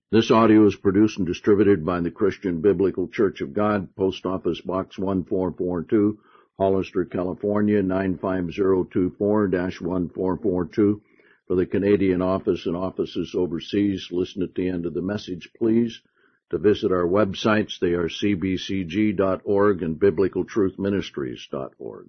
This audio is produced and distributed by the Christian Biblical Church of God, Post Office Box 1442, Hollister, California, 95024-1442. For the Canadian office and offices overseas, listen at the end of the message, please, to visit our websites. They are cbcg.org and biblicaltruthministries.org.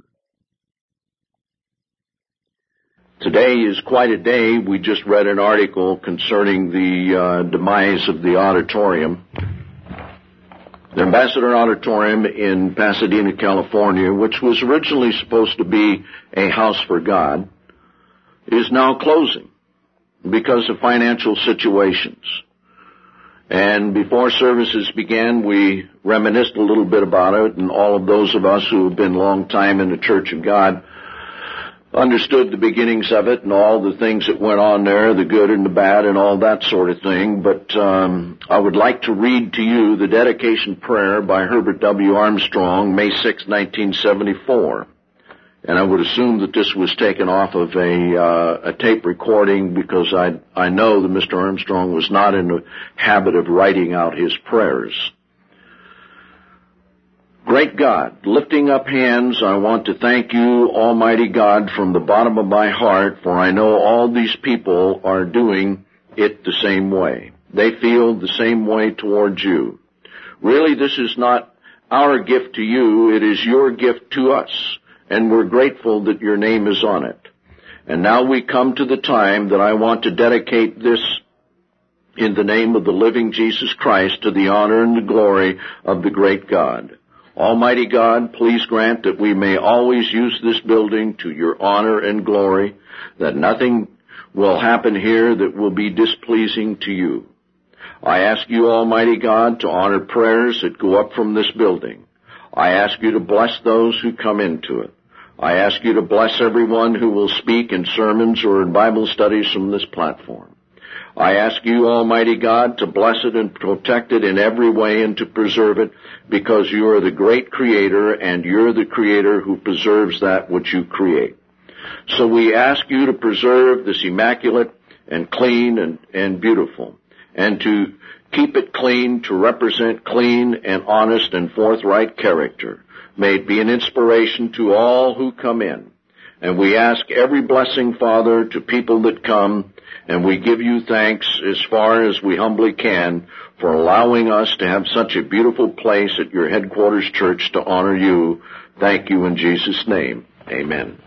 Today is quite a day. We just read an article concerning the demise of the auditorium. The Ambassador Auditorium in Pasadena, California, which was originally supposed to be a house for God, is now closing because of financial situations. And before services began, we reminisced a little bit about it, and all of those of us who have been a long time in the Church of God understood the beginnings of it and all the things that went on there, the good and the bad and all that sort of thing. But I would like to read to you the dedication prayer by Herbert W. Armstrong, May 6, 1974. And I would assume that this was taken off of a tape recording, because I know that Mr. Armstrong was not in the habit of writing out his prayers. Great God, lifting up hands, I want to thank you, Almighty God, from the bottom of my heart, for I know all these people are doing it the same way. They feel the same way towards you. Really, this is not our gift to you, it is your gift to us, and we're grateful that your name is on it. And now we come to the time that I want to dedicate this in the name of the living Jesus Christ to the honor and the glory of the great God. Almighty God, please grant that we may always use this building to your honor and glory, that nothing will happen here that will be displeasing to you. I ask you, Almighty God, to honor prayers that go up from this building. I ask you to bless those who come into it. I ask you to bless everyone who will speak in sermons or in Bible studies from this platform. I ask you, Almighty God, to bless it and protect it in every way and to preserve it, because you are the great Creator, and you're the Creator who preserves that which you create. So we ask you to preserve this immaculate and clean and beautiful, and to keep it clean, to represent clean and honest and forthright character. May it be an inspiration to all who come in. And we ask every blessing, Father, to people that come, and we give you thanks as far as we humbly can for allowing us to have such a beautiful place at your headquarters church to honor you. Thank you in Jesus' name. Amen.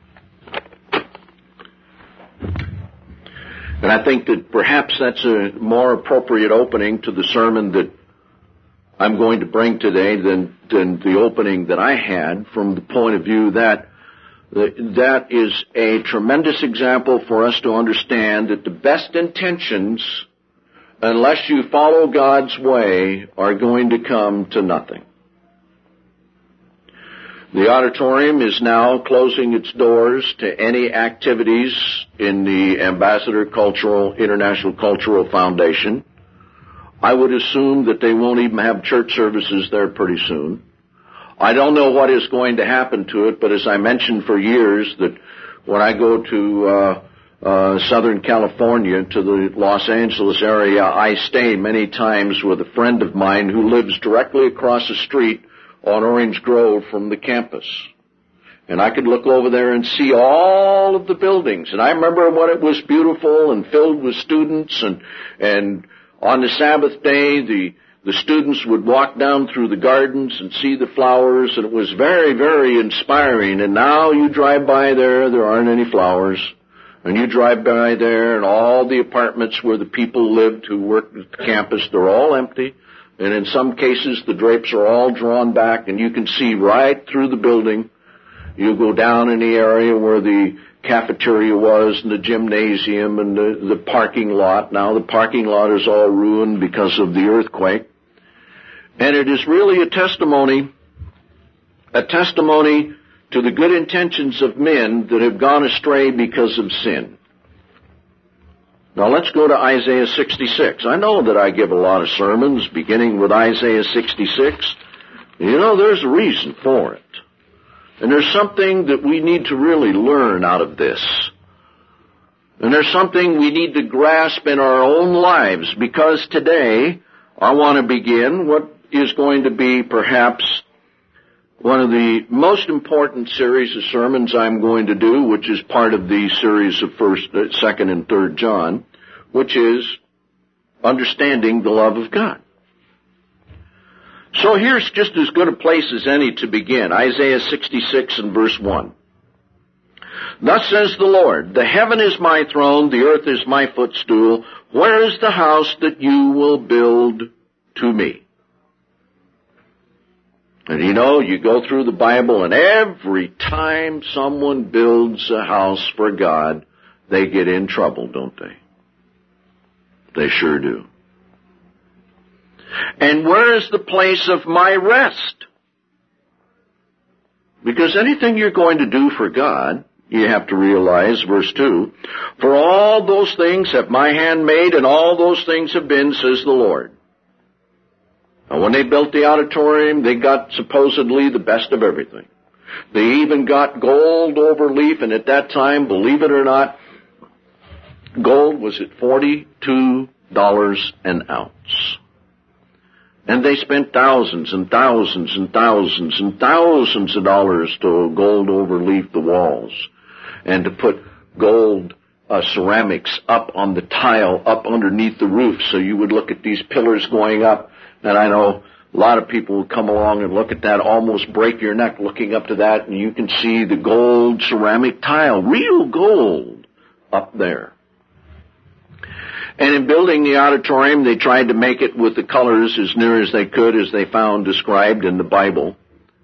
And I think that perhaps that's a more appropriate opening to the sermon that I'm going to bring today than the opening that I had, from the point of view that that is a tremendous example for us to understand that the best intentions, unless you follow God's way, are going to come to nothing. The auditorium is now closing its doors to any activities in the Ambassador International Cultural Foundation. I would assume that they won't even have church services there pretty soon. I don't know what is going to happen to it, but as I mentioned for years, that when I go to Southern California, to the Los Angeles area, I stay many times with a friend of mine who lives directly across the street on Orange Grove from the campus. And I could look over there and see all of the buildings. And I remember when it was beautiful and filled with students, and on the Sabbath day, the students would walk down through the gardens and see the flowers, and it was very, very inspiring. And now you drive by there aren't any flowers. And you drive by there, and all the apartments where the people lived who worked at the campus, they're all empty. And in some cases, the drapes are all drawn back, and you can see right through the building. You go down in the area where the cafeteria was, and the gymnasium, and the parking lot. Now the parking lot is all ruined because of the earthquake. And it is really a testimony to the good intentions of men that have gone astray because of sin. Now let's go to Isaiah 66. I know that I give a lot of sermons beginning with Isaiah 66. You know, there's a reason for it. And there's something that we need to really learn out of this. And there's something we need to grasp in our own lives, because today I want to begin what is going to be perhaps one of the most important series of sermons I'm going to do, which is part of the series of 1st, 2nd, and 3rd John, which is understanding the love of God. So here's just as good a place as any to begin. Isaiah 66 and verse 1. Thus says the Lord, the heaven is my throne, the earth is my footstool. Where is the house that you will build to me? And you know, you go through the Bible, and every time someone builds a house for God, they get in trouble, don't they? They sure do. And where is the place of my rest? Because anything you're going to do for God, you have to realize, verse 2, for all those things have my hand made, and all those things have been, says the Lord. Now, when they built the auditorium, they got supposedly the best of everything. They even got gold over leaf, and at that time, believe it or not, gold was at $42 an ounce. And they spent thousands and thousands and thousands and thousands of dollars to gold overleaf the walls and to put gold ceramics up on the tile, up underneath the roof, so you would look at these pillars going up. And I know a lot of people will come along and look at that, almost break your neck looking up to that, and you can see the gold ceramic tile, real gold, up there. And in building the auditorium, they tried to make it with the colors as near as they could, as they found described in the Bible.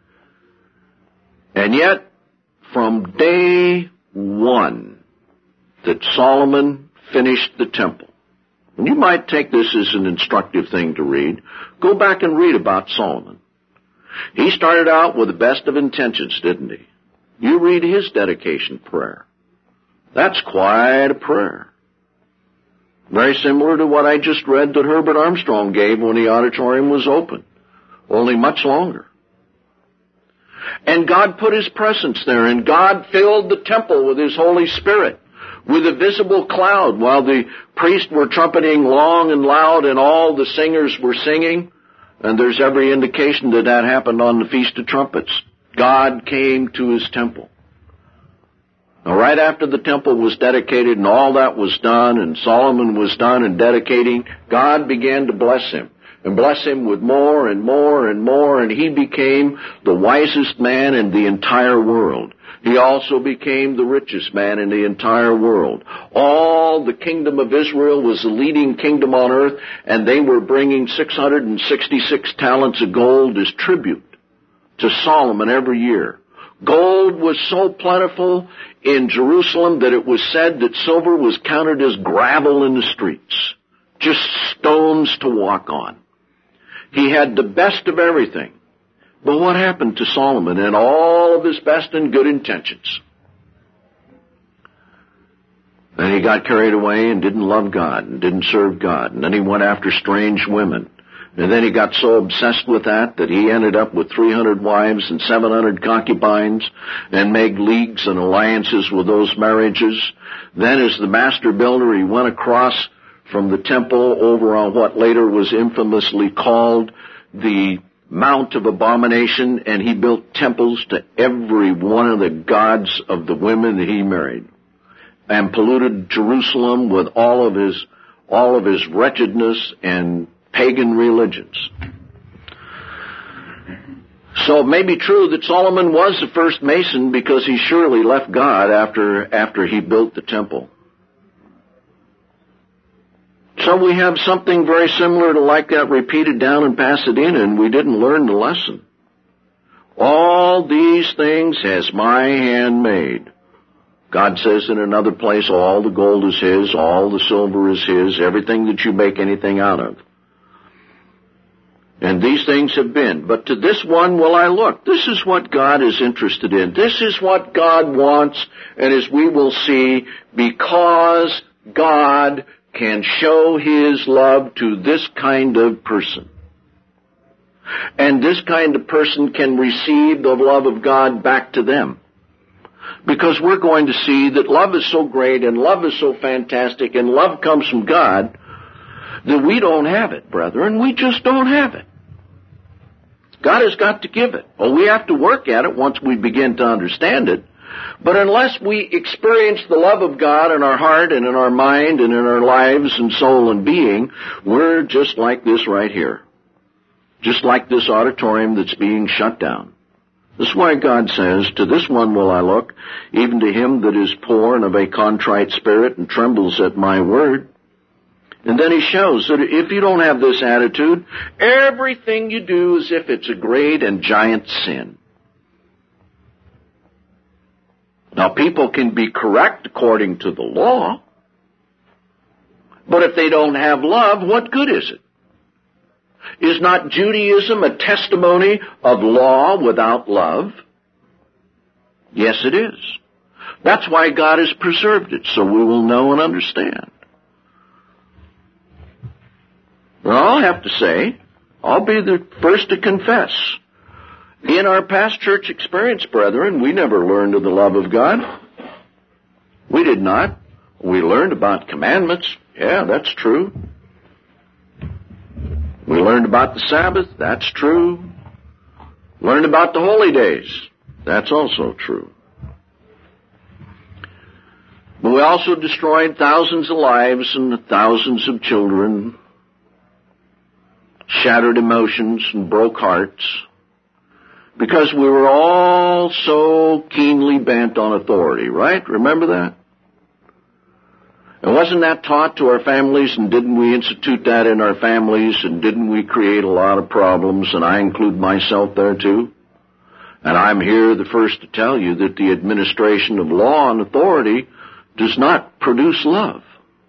And yet, from day one that Solomon finished the temple, and you might take this as an instructive thing to read, go back and read about Solomon. He started out with the best of intentions, didn't he? You read his dedication prayer. That's quite a prayer. Very similar to what I just read that Herbert Armstrong gave when the auditorium was open, only much longer. And God put His presence there, and God filled the temple with His Holy Spirit, with a visible cloud, while the priests were trumpeting long and loud and all the singers were singing. And there's every indication that that happened on the Feast of Trumpets. God came to His temple. Now, right after the temple was dedicated and all that was done, and Solomon was done in dedicating, God began to bless him, and bless him with more and more and more, and he became the wisest man in the entire world. He also became the richest man in the entire world. All the kingdom of Israel was the leading kingdom on earth, and they were bringing 666 talents of gold as tribute to Solomon every year. Gold was so plentiful in Jerusalem that it was said that silver was counted as gravel in the streets, just stones to walk on. He had the best of everything. But what happened to Solomon and all of his best and good intentions? Then he got carried away and didn't love God and didn't serve God. And then he went after strange women. And then he got so obsessed with that he ended up with 300 wives and 700 concubines and made leagues and alliances with those marriages. Then as the master builder, he went across from the temple over on what later was infamously called the Mount of Abomination, and he built temples to every one of the gods of the women that he married, and polluted Jerusalem with all of his wretchedness and pagan religions. So it may be true that Solomon was the first Mason, because he surely left God after he built the temple. So we have something very similar to like that repeated down in Pasadena, and we didn't learn the lesson. All these things has my hand made. God says in another place, all the gold is His, all the silver is His, everything that you make anything out of. And these things have been. But to this one will I look. This is what God is interested in. This is what God wants, and as we will see, because God can show His love to this kind of person. And this kind of person can receive the love of God back to them. Because we're going to see that love is so great and love is so fantastic and love comes from God that we don't have it, brethren. We just don't have it. God has got to give it. Well, we have to work at it once we begin to understand it. But unless we experience the love of God in our heart and in our mind and in our lives and soul and being, we're just like this right here. Just like this auditorium that's being shut down. This is why God says, to this one will I look, even to him that is poor and of a contrite spirit and trembles at my word. And then he shows that if you don't have this attitude, everything you do is if it's a great and giant sin. Now, people can be correct according to the law, but if they don't have love, what good is it? Is not Judaism a testimony of law without love? Yes, it is. That's why God has preserved it, so we will know and understand. Well, I'll have to say, I'll be the first to confess. In our past church experience, brethren, we never learned of the love of God. We did not. We learned about commandments. Yeah, that's true. We learned about the Sabbath. That's true. Learned about the holy days. That's also true. But we also destroyed thousands of lives and thousands of children, shattered emotions and broke hearts, because we were all so keenly bent on authority, right? Remember that? And wasn't that taught to our families, and didn't we institute that in our families, and didn't we create a lot of problems, and I include myself there too? And I'm here the first to tell you that the administration of law and authority does not produce love.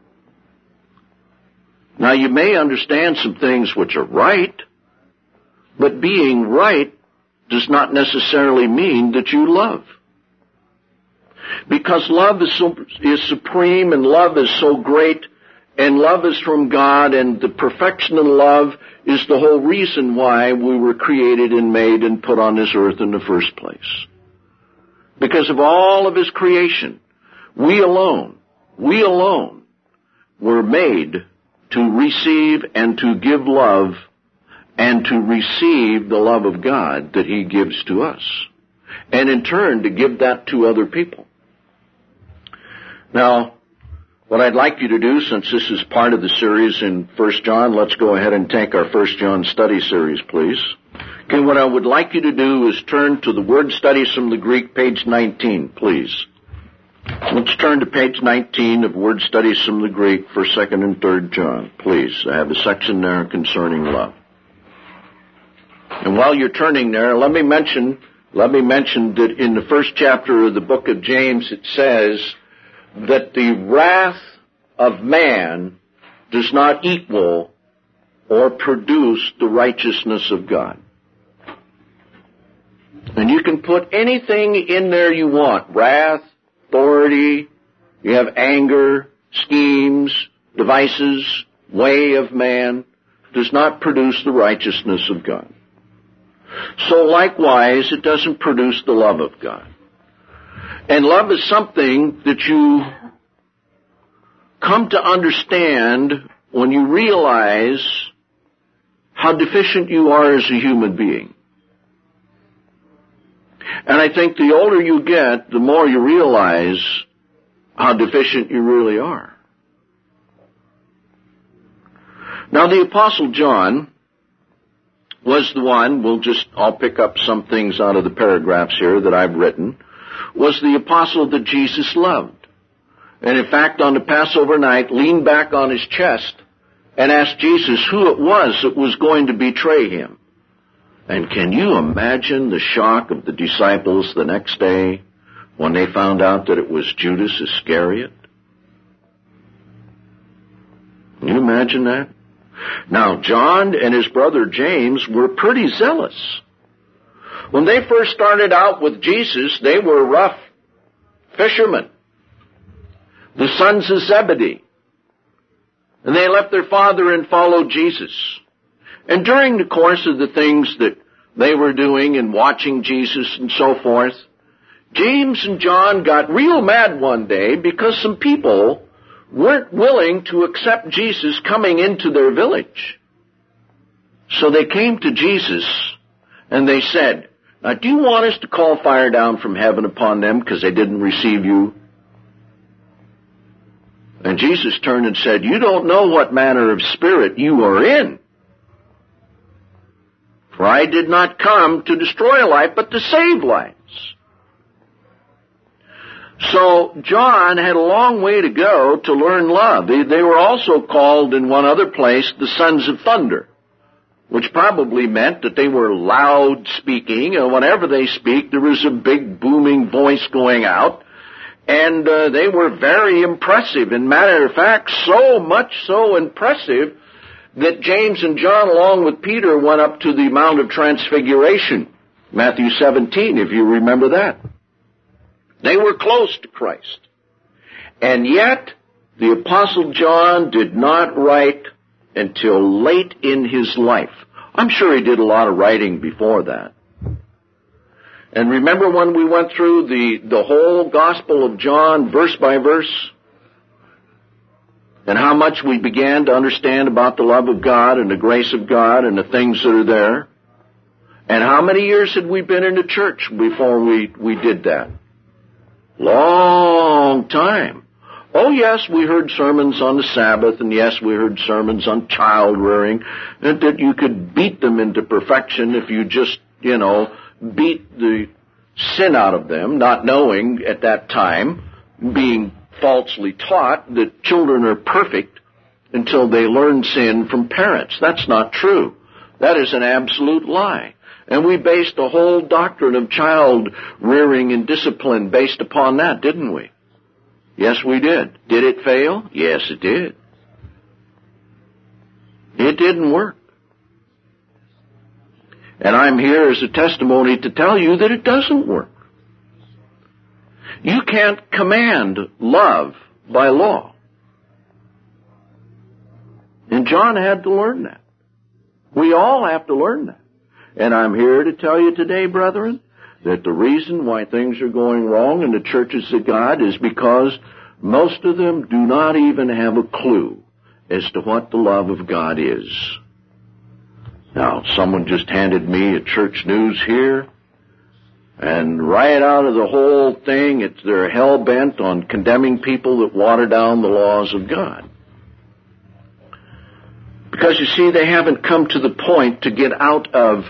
Now, you may understand some things which are right, but being right does not necessarily mean that you love. Because love is supreme, and love is so great, and love is from God, and the perfection of love is the whole reason why we were created and made and put on this earth in the first place. Because of all of His creation, we alone were made to receive and to give love and to receive the love of God that He gives to us, and in turn to give that to other people. Now, what I'd like you to do, since this is part of the series in 1 John, let's go ahead and take our 1 John study series, please. Okay, what I would like you to do is turn to the Word Studies from the Greek, page 19, please. Let's turn to page 19 of Word Studies from the Greek for 2nd and 3rd John, please. I have a section there concerning love. And while you're turning there, let me mention that in the first chapter of the book of James it says that the wrath of man does not equal or produce the righteousness of God. And you can put anything in there you want: wrath, authority, you have anger, schemes, devices, way of man, does not produce the righteousness of God. So likewise, it doesn't produce the love of God. And love is something that you come to understand when you realize how deficient you are as a human being. And I think the older you get, the more you realize how deficient you really are. Now, the Apostle John was the one, I'll pick up some things out of the paragraphs here that I've written, was the apostle that Jesus loved. And in fact, on the Passover night, leaned back on his chest and asked Jesus who it was that was going to betray him. And can you imagine the shock of the disciples the next day when they found out that it was Judas Iscariot? Can you imagine that? Now, John and his brother James were pretty zealous. When they first started out with Jesus, they were rough fishermen, the sons of Zebedee. And they left their father and followed Jesus. And during the course of the things that they were doing and watching Jesus and so forth, James and John got real mad one day because some people weren't willing to accept Jesus coming into their village. So they came to Jesus and they said, "Now, do you want us to call fire down from heaven upon them because they didn't receive you?" And Jesus turned and said, "You don't know what manner of spirit you are in. For I did not come to destroy life, but to save lives." So John had a long way to go to learn love. They were also called in one other place the sons of thunder, which probably meant that they were loud speaking, and whenever they speak, there was a big booming voice going out, and they were very impressive. In matter of fact, so much so impressive that James and John, along with Peter, went up to the Mount of Transfiguration, Matthew 17, if you remember that. They were close to Christ. And yet, the Apostle John did not write until late in his life. I'm sure he did a lot of writing before that. And remember when we went through the whole Gospel of John, verse by verse? And how much we began to understand about the love of God and the grace of God and the things that are there? And how many years had we been in the church before we did that? Long time. Oh, yes, we heard sermons on the Sabbath, and yes, we heard sermons on child rearing, and that you could beat them into perfection if you just, beat the sin out of them, not knowing at that time, being falsely taught that children are perfect until they learn sin from parents. That's not true. That is an absolute lie. And we based the whole doctrine of child rearing and discipline based upon that, didn't we? Yes, we did. Did it fail? Yes, it did. It didn't work. And I'm here as a testimony to tell you that it doesn't work. You can't command love by law. And John had to learn that. We all have to learn that. And I'm here to tell you today, brethren, that the reason why things are going wrong in the churches of God is because most of them do not even have a clue as to what the love of God is. Now, someone just handed me a church news here, and right out of the whole thing, they're hell-bent on condemning people that water down the laws of God. Because, you see, they haven't come to the point to get out of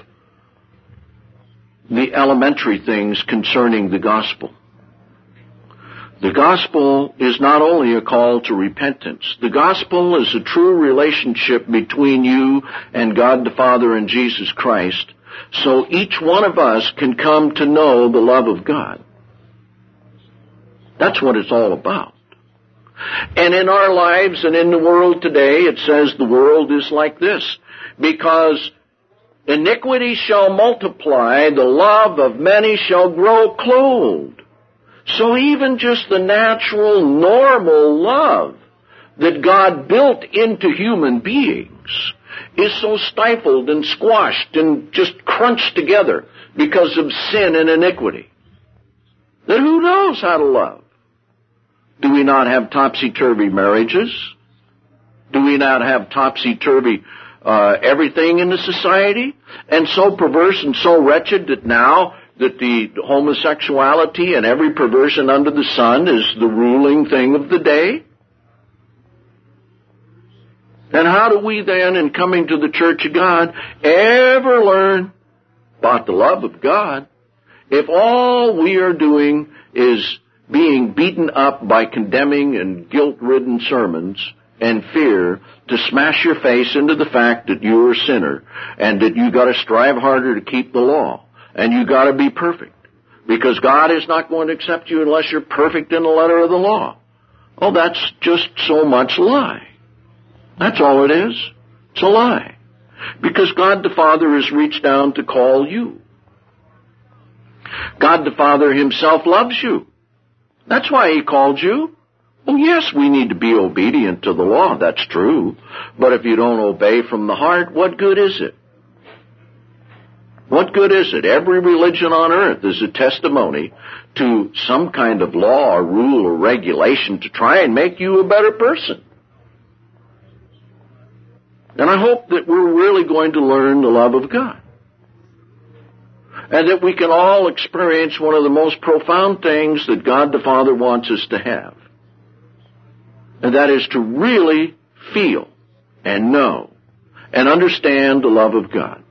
the elementary things concerning the gospel. The gospel is not only a call to repentance. The gospel is a true relationship between you and God the Father and Jesus Christ, so each one of us can come to know the love of God. That's what it's all about. And in our lives and in the world today, it says the world is like this, because iniquity shall multiply, the love of many shall grow cold. So even just the natural, normal love that God built into human beings is so stifled and squashed and just crunched together because of sin and iniquity that who knows how to love? Do we not have topsy-turvy marriages? Do we not have topsy-turvy everything in the society? And so perverse and so wretched that now that the homosexuality and every perversion under the sun is the ruling thing of the day? And how do we then, in coming to the church of God, ever learn about the love of God if all we are doing is being beaten up by condemning and guilt-ridden sermons and fear to smash your face into the fact that you're a sinner and that you got to strive harder to keep the law and you got to be perfect because God is not going to accept you unless you're perfect in the letter of the law? Oh, that's just so much lie. That's all it is. It's a lie. Because God the Father has reached down to call you. God the Father himself loves you. That's why he called you. Oh, yes, we need to be obedient to the law. That's true. But if you don't obey from the heart, what good is it? What good is it? Every religion on earth is a testimony to some kind of law or rule or regulation to try and make you a better person. And I hope that we're really going to learn the love of God. And that we can all experience one of the most profound things that God the Father wants us to have. And that is to really feel and know and understand the love of God.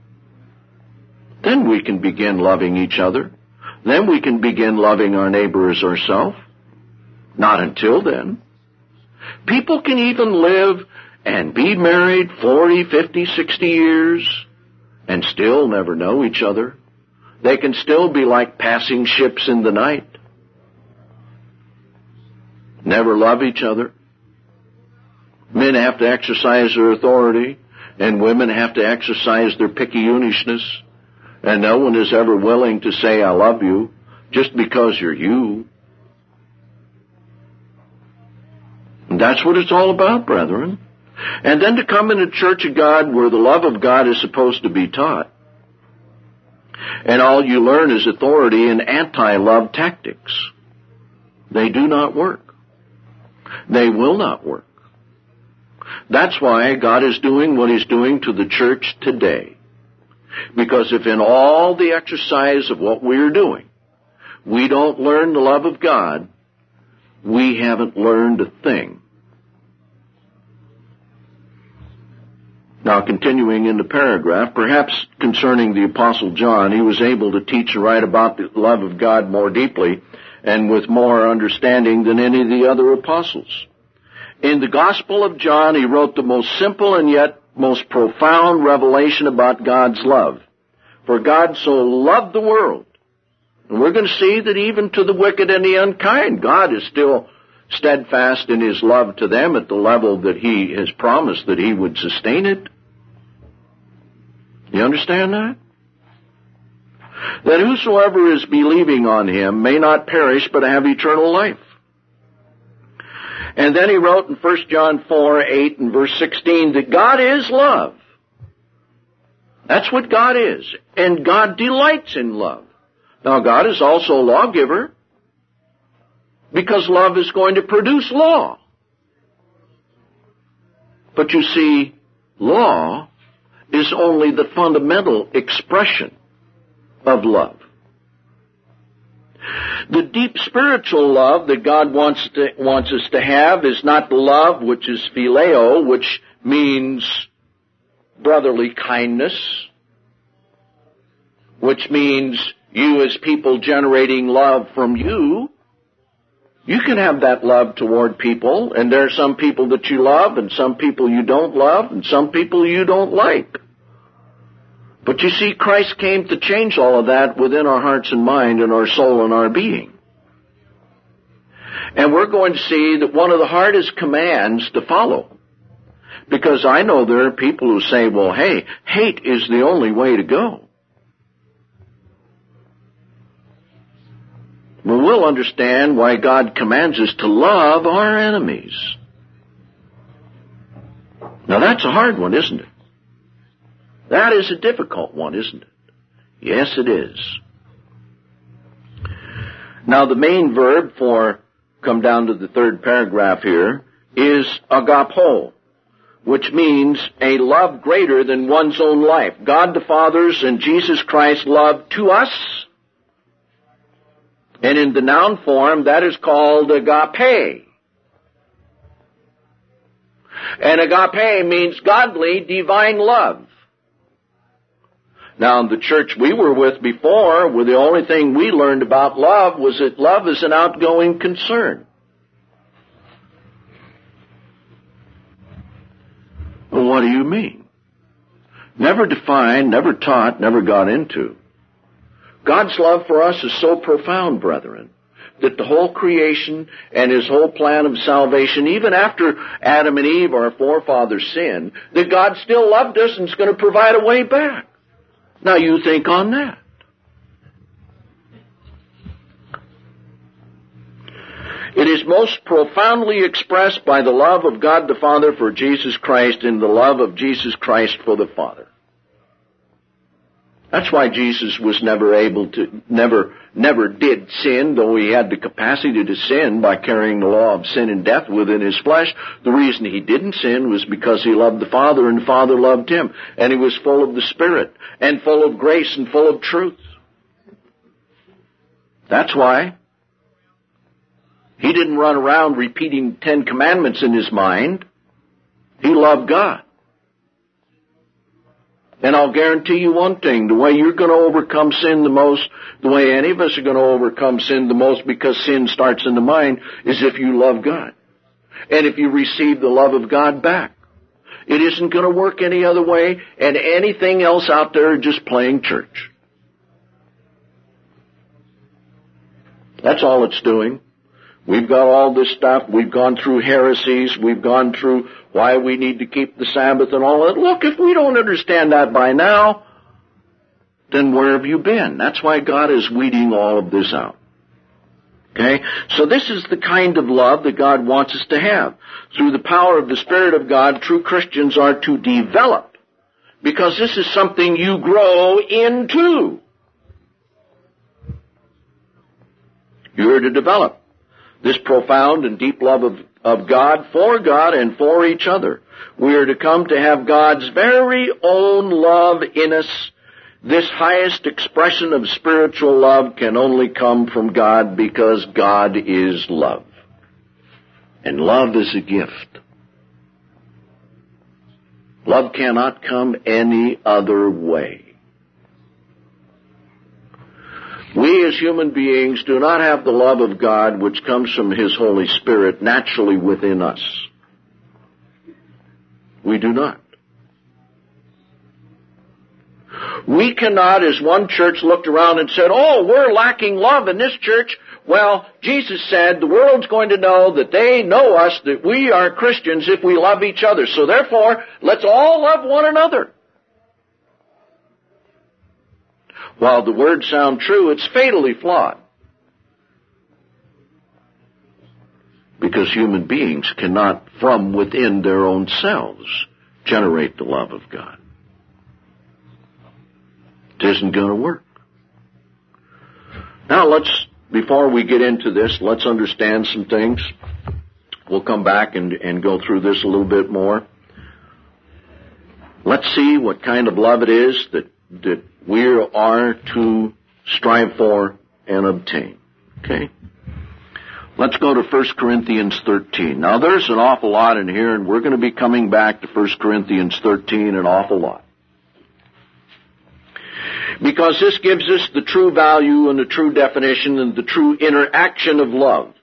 Then we can begin loving each other. Then we can begin loving our neighbor as ourselves. Not until then. People can even live and be married 40, 50, 60 years and still never know each other. They can still be like passing ships in the night. Never love each other. Men have to exercise their authority, and women have to exercise their picky-unishness. And no one is ever willing to say, I love you, just because you're you. And that's what it's all about, brethren. And then to come in a church of God where the love of God is supposed to be taught, and all you learn is authority and anti-love tactics. They do not work. They will not work. That's why God is doing what He's doing to the church today. Because if in all the exercise of what we're doing, we don't learn the love of God, we haven't learned a thing. Now, continuing in the paragraph, perhaps concerning the Apostle John, he was able to teach and write about the love of God more deeply and with more understanding than any of the other apostles. In the Gospel of John, he wrote the most simple and yet most profound revelation about God's love. For God so loved the world. And we're going to see that even to the wicked and the unkind, God is still steadfast in His love to them at the level that He has promised that He would sustain it. You understand that? That whosoever is believing on Him may not perish but have eternal life. And then he wrote in 1 John 4:8 and verse 16 that God is love. That's what God is. And God delights in love. Now God is also a lawgiver because love is going to produce law. But you see, law is only the fundamental expression of love. The deep spiritual love that God wants us to have is not the love which is phileo, which means brotherly kindness, which means you as people generating love from you. You can have that love toward people, and there are some people that you love, and some people you don't love, and some people you don't like. But you see, Christ came to change all of that within our hearts and mind and our soul and our being. And we're going to see that one of the hardest commands to follow. Because I know there are people who say, well, hey, hate is the only way to go. Well, we'll understand why God commands us to love our enemies. Now that's a hard one, isn't it? That is a difficult one, isn't it? Yes, it is. Now the main verb for, come down to the third paragraph here, is agapo, which means a love greater than one's own life. God the Father's and Jesus Christ's love to us. And in the noun form, that is called agape. And agape means godly, divine love. Now, in the church we were with before, where the only thing we learned about love was that love is an outgoing concern. Well, what do you mean? Never defined, never taught, never got into. God's love for us is so profound, brethren, that the whole creation and His whole plan of salvation, even after Adam and Eve, our forefathers, sinned, that God still loved us and is going to provide a way back. Now you think on that. It is most profoundly expressed by the love of God the Father for Jesus Christ and the love of Jesus Christ for the Father. That's why Jesus was never did sin, though he had the capacity to sin by carrying the law of sin and death within his flesh. The reason he didn't sin was because he loved the Father and the Father loved him. And he was full of the Spirit and full of grace and full of truth. That's why. He didn't run around repeating 10 commandments in his mind. He loved God. And I'll guarantee you one thing, the way you're going to overcome sin the most, the way any of us are going to overcome sin the most, because sin starts in the mind, is if you love God. And if you receive the love of God back. It isn't going to work any other way, and anything else out there is just playing church. That's all it's doing. We've got all this stuff. We've gone through heresies. We've gone through why we need to keep the Sabbath and all that. Look, if we don't understand that by now, then where have you been? That's why God is weeding all of this out. Okay? So this is the kind of love that God wants us to have. Through the power of the Spirit of God, true Christians are to develop. Because this is something you grow into. You're to develop this profound and deep love of God and for each other. We are to come to have God's very own love in us. This highest expression of spiritual love can only come from God, because God is love. And love is a gift. Love cannot come any other way. We as human beings do not have the love of God which comes from His Holy Spirit naturally within us. We do not. We cannot, as one church looked around and said, oh, we're lacking love in this church. Well, Jesus said the world's going to know that they know us, that we are Christians if we love each other. So therefore, let's all love one another. While the words sound true, it's fatally flawed. Because human beings cannot, from within their own selves, generate the love of God. It isn't going to work. Now before we get into this, let's understand some things. We'll come back and go through this a little bit more. Let's see what kind of love it is that we are to strive for and obtain. Okay? Let's go to 1 Corinthians 13. Now, there's an awful lot in here, and we're going to be coming back to 1 Corinthians 13 an awful lot. Because this gives us the true value and the true definition and the true interaction of love.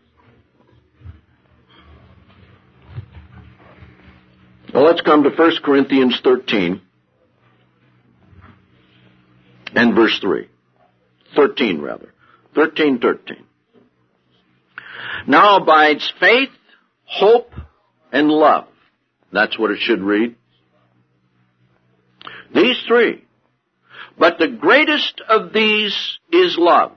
Well, let's come to 1 Corinthians 13. And verse 3. 13, rather. 13:13. Now abides faith, hope, and love. That's what it should read. These three. But the greatest of these is love.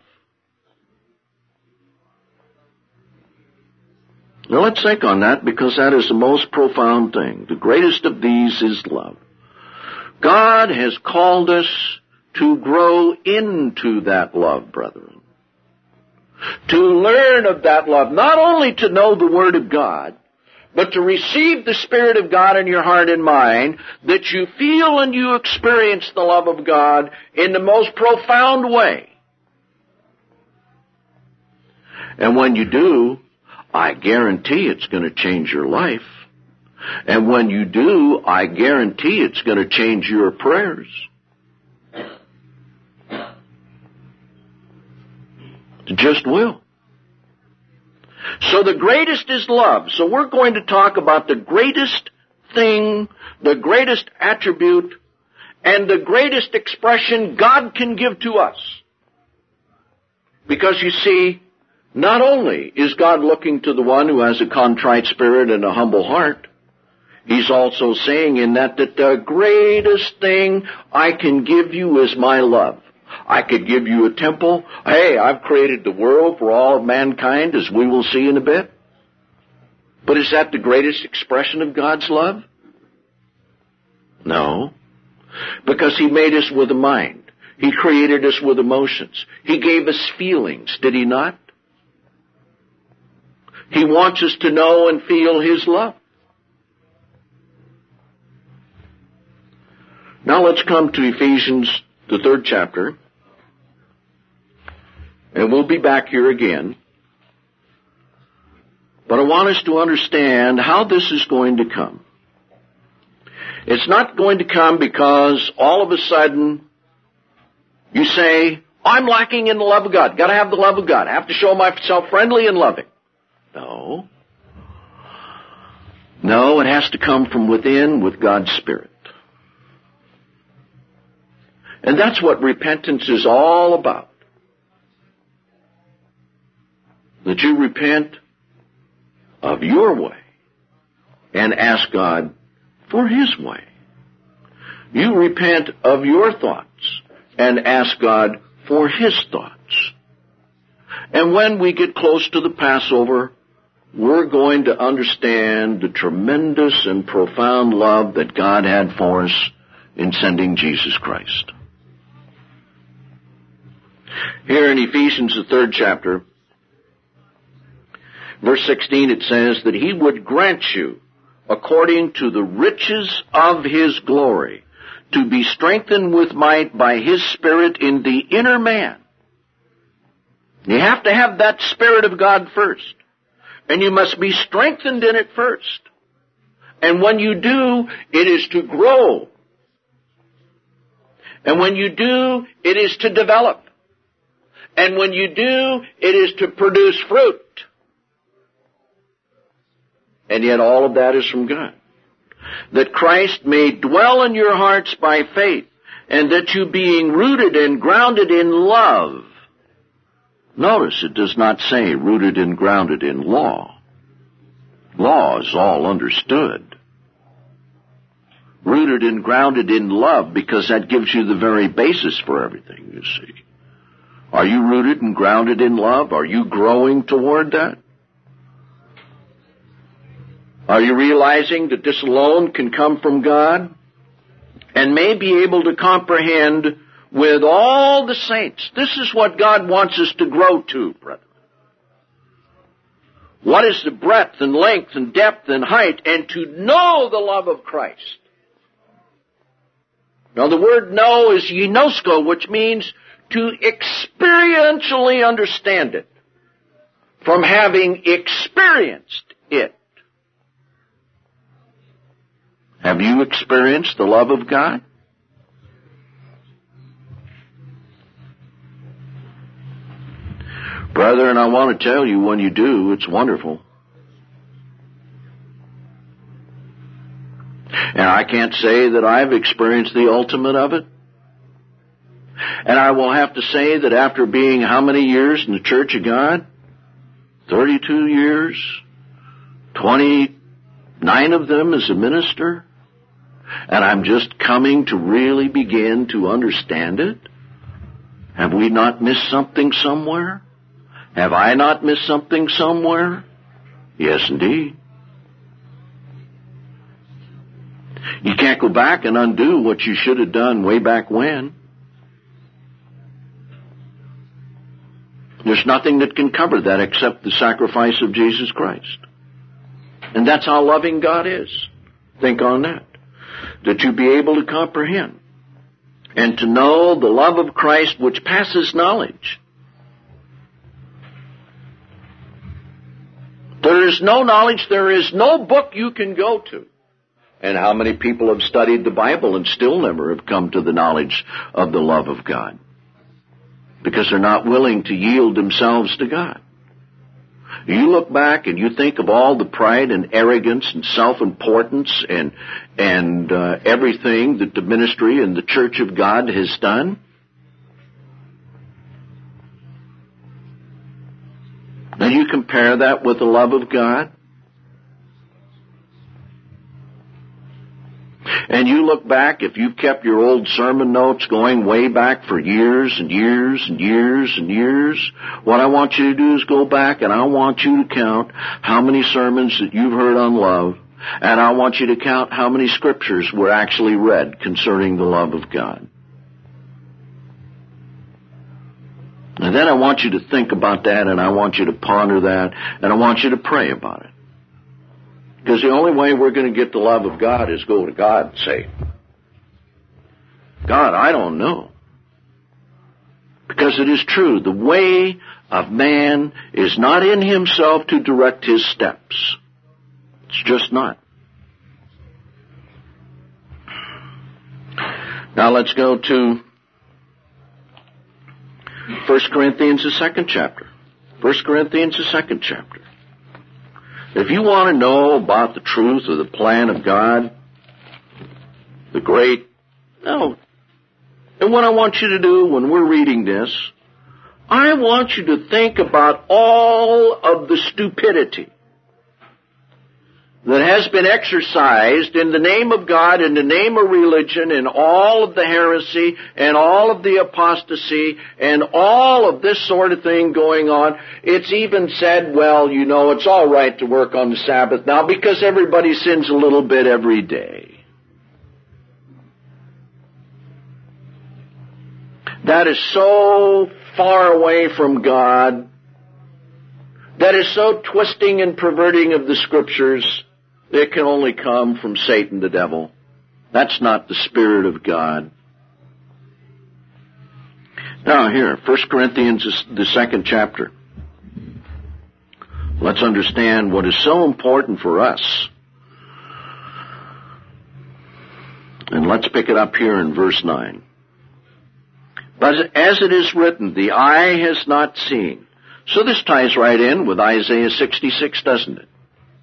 Now let's think on that, because that is the most profound thing. The greatest of these is love. God has called us to grow into that love, brethren. To learn of that love, not only to know the Word of God, but to receive the Spirit of God in your heart and mind, that you feel and you experience the love of God in the most profound way. And when you do, I guarantee it's going to change your life. And when you do, I guarantee it's going to change your prayers. It just will. So the greatest is love. So we're going to talk about the greatest thing, the greatest attribute, and the greatest expression God can give to us. Because you see, not only is God looking to the one who has a contrite spirit and a humble heart, He's also saying in that the greatest thing I can give you is my love. I could give you a temple. Hey, I've created the world for all of mankind, as we will see in a bit. But is that the greatest expression of God's love? No. Because He made us with a mind. He created us with emotions. He gave us feelings, did he not? He wants us to know and feel his love. Now let's come to Ephesians, the 3rd chapter. And we'll be back here again. But I want us to understand how this is going to come. It's not going to come because all of a sudden you say, I'm lacking in the love of God. Got to have the love of God. I have to show myself friendly and loving. No. No, it has to come from within with God's Spirit. And that's what repentance is all about. That you repent of your way and ask God for his way. You repent of your thoughts and ask God for his thoughts. And when we get close to the Passover, we're going to understand the tremendous and profound love that God had for us in sending Jesus Christ. Here in Ephesians, the 3rd chapter, verse 16, it says that he would grant you, according to the riches of his glory, to be strengthened with might by his Spirit in the inner man. You have to have that Spirit of God first. And you must be strengthened in it first. And when you do, it is to grow. And when you do, it is to develop. And when you do, it is to produce fruit. And yet all of that is from God. That Christ may dwell in your hearts by faith, and that you being rooted and grounded in love. Notice it does not say rooted and grounded in law. Law is all understood. Rooted and grounded in love, because that gives you the very basis for everything, you see. Are you rooted and grounded in love? Are you growing toward that? Are you realizing that this alone can come from God and may be able to comprehend with all the saints? This is what God wants us to grow to, brethren. What is the breadth and length and depth and height, and to know the love of Christ? Now the word know is ginosko, which means to experientially understand it, from having experienced it. Have you experienced the love of God? Brethren, I want to tell you, when you do, it's wonderful. And I can't say that I've experienced the ultimate of it. And I will have to say that after being how many years in the Church of God? 32 years, 29 of them as a minister, and I'm just coming to really begin to understand it. Have we not missed something somewhere? Have I not missed something somewhere? Yes, indeed. You can't go back and undo what you should have done way back when. There's nothing that can cover that except the sacrifice of Jesus Christ. And that's how loving God is. Think on that. That you be able to comprehend and to know the love of Christ which passes knowledge. There is no knowledge, there is no book you can go to. And how many people have studied the Bible and still never have come to the knowledge of the love of God? Because they're not willing to yield themselves to God. You look back and you think of all the pride and arrogance and self-importance and everything that the ministry and the Church of God has done. Now you compare that with the love of God. And you look back, if you've kept your old sermon notes going way back for years and years and years and years, what I want you to do is go back and I want you to count how many sermons that you've heard on love, and I want you to count how many scriptures were actually read concerning the love of God. And then I want you to think about that, and I want you to ponder that, and I want you to pray about it. Because the only way we're going to get the love of God is go to God and say, God, I don't know. Because it is true, the way of man is not in himself to direct his steps. It's just not. Now let's go to 1 Corinthians, the 2nd chapter. 1 Corinthians, the 2nd chapter. If you want to know about the truth of the plan of God, the great, no. And what I want you to do when we're reading this, I want you to think about all of the stupidity that has been exercised in the name of God, in the name of religion, in all of the heresy, and all of the apostasy, and all of this sort of thing going on. It's even said, well, you know, it's all right to work on the Sabbath now because everybody sins a little bit every day. That is so far away from God. That is so twisting and perverting of the Scriptures. It can only come from Satan, the devil. That's not the Spirit of God. Now here, 1 Corinthians, the 2nd chapter. Let's understand what is so important for us. And let's pick it up here in verse 9. But as it is written, the eye has not seen. So this ties right in with Isaiah 66, doesn't it?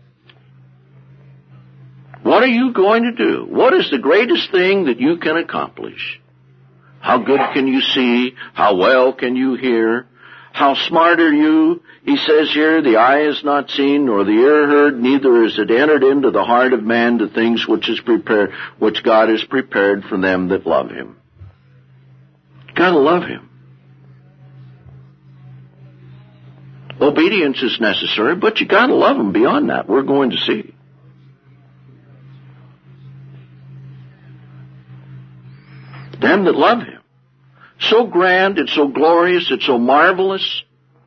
What are you going to do? What is the greatest thing that you can accomplish? How good can you see? How well can you hear? How smart are you? He says here, the eye has not seen, nor the ear heard, neither is it entered into the heart of man the things which God has prepared for them that love him. You gotta love him. Obedience is necessary, but you gotta love him beyond that. We're going to see. Them that love him. So grand, it's so glorious, it's so marvelous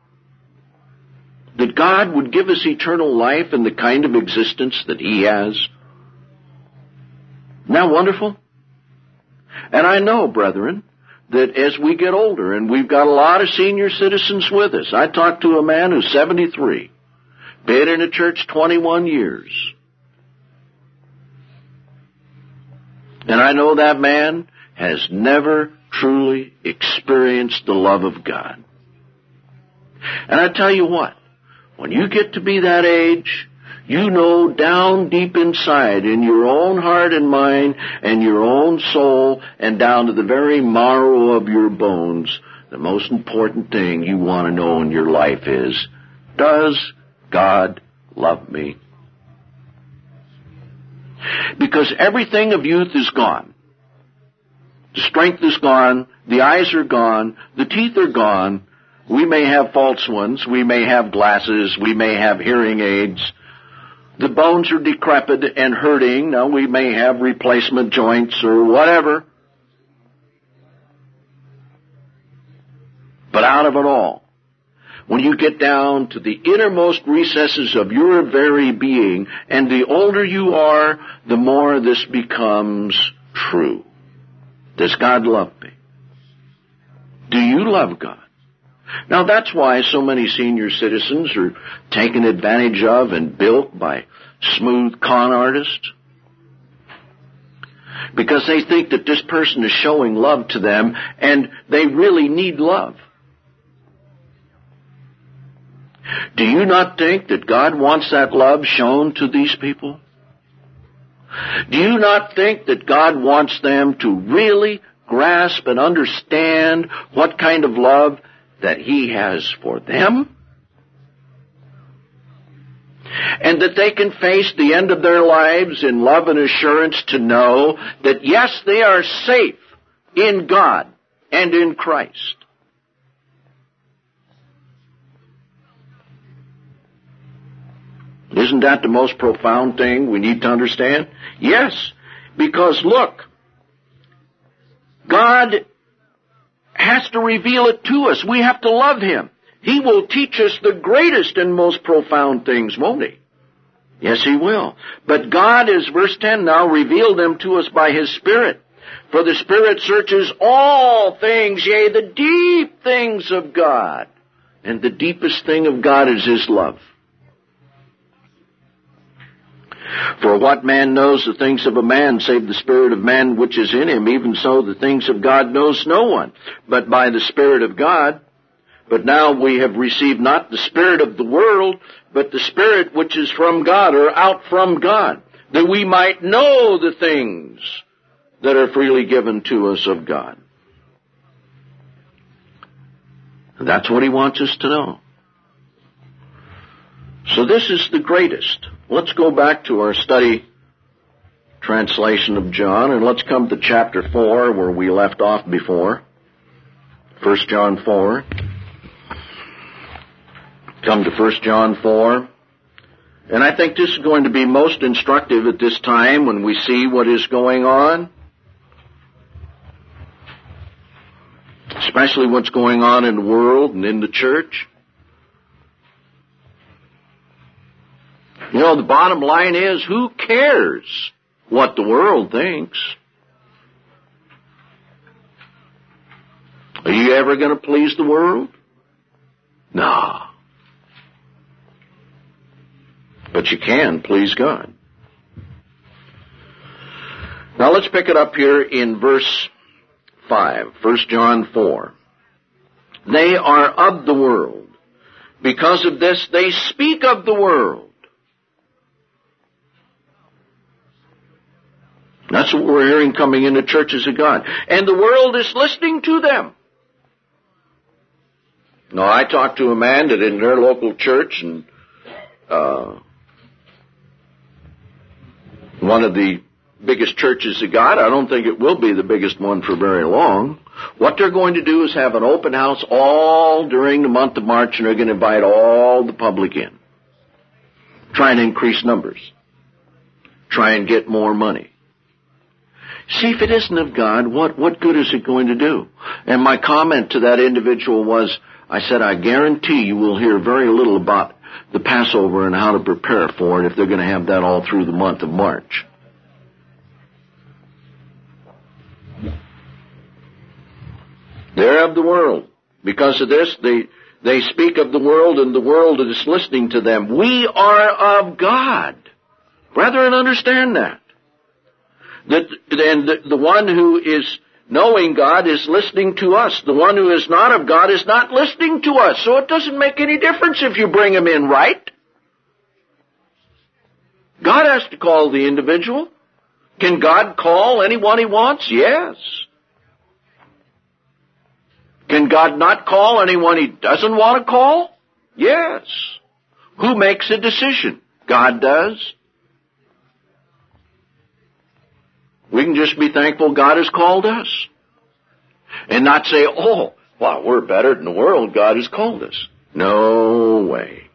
that God would give us eternal life and the kind of existence that he has. Isn't that wonderful? And I know, brethren, that as we get older, and we've got a lot of senior citizens with us. I talked to a man who's 73, been in a church 21 years. And I know that man has never truly experienced the love of God. And I tell you what, when you get to be that age, you know down deep inside in your own heart and mind and your own soul and down to the very marrow of your bones, the most important thing you want to know in your life is, does God love me? Because everything of youth is gone. The strength is gone, the eyes are gone, the teeth are gone. We may have false ones, we may have glasses, we may have hearing aids. The bones are decrepit and hurting. Now we may have replacement joints or whatever. But out of it all, when you get down to the innermost recesses of your very being, and the older you are, the more this becomes true. Does God love me? Do you love God? Now that's why so many senior citizens are taken advantage of and bilked by smooth con artists. Because they think that this person is showing love to them and they really need love. Do you not think that God wants that love shown to these people? Do you not think that God wants them to really grasp and understand what kind of love that he has for them? And that they can face the end of their lives in love and assurance to know that yes, they are safe in God and in Christ. Isn't that the most profound thing we need to understand? Yes, because look, God has to reveal it to us. We have to love Him. He will teach us the greatest and most profound things, won't He? Yes, He will. But God, as verse 10 now, revealed them to us by His Spirit. For the Spirit searches all things, yea, the deep things of God. And the deepest thing of God is His love. For what man knows the things of a man, save the spirit of man which is in him? Even so the things of God knows no one, but by the Spirit of God. But now we have received not the spirit of the world, but the Spirit which is from God, or out from God, that we might know the things that are freely given to us of God. And that's what He wants us to know. So this is the greatest. Let's go back to our study translation of John, and let's come to chapter 4, where we left off before. 1 John 4. Come to 1 John 4. And I think this is going to be most instructive at this time when we see what is going on. Especially what's going on in the world and in the church. You know, the bottom line is, who cares what the world thinks? Are you ever going to please the world? No. But you can please God. Now let's pick it up here in verse 5, 1 John 4. They are of the world. Because of this, they speak of the world. That's what we're hearing coming into churches of God. And the world is listening to them. Now, I talked to a man that in their local church, and one of the biggest churches of God, I don't think it will be the biggest one for very long. What they're going to do is have an open house all during the month of March, and they're going to invite all the public in. Try and increase numbers. Try and get more money. See, if it isn't of God, what good is it going to do? And my comment to that individual was, I said, I guarantee you will hear very little about the Passover and how to prepare for it if they're going to have that all through the month of March. They're of the world. Because of this, they speak of the world, and the world is listening to them. We are of God. Brethren, understand that. The one who is knowing God is listening to us. The one who is not of God is not listening to us. So it doesn't make any difference if you bring him in, right? God has to call the individual. Can God call anyone He wants? Yes. Can God not call anyone He doesn't want to call? Yes. Who makes a decision? God does. We can just be thankful God has called us. And not say, oh, well, we're better than the world. God has called us. No way.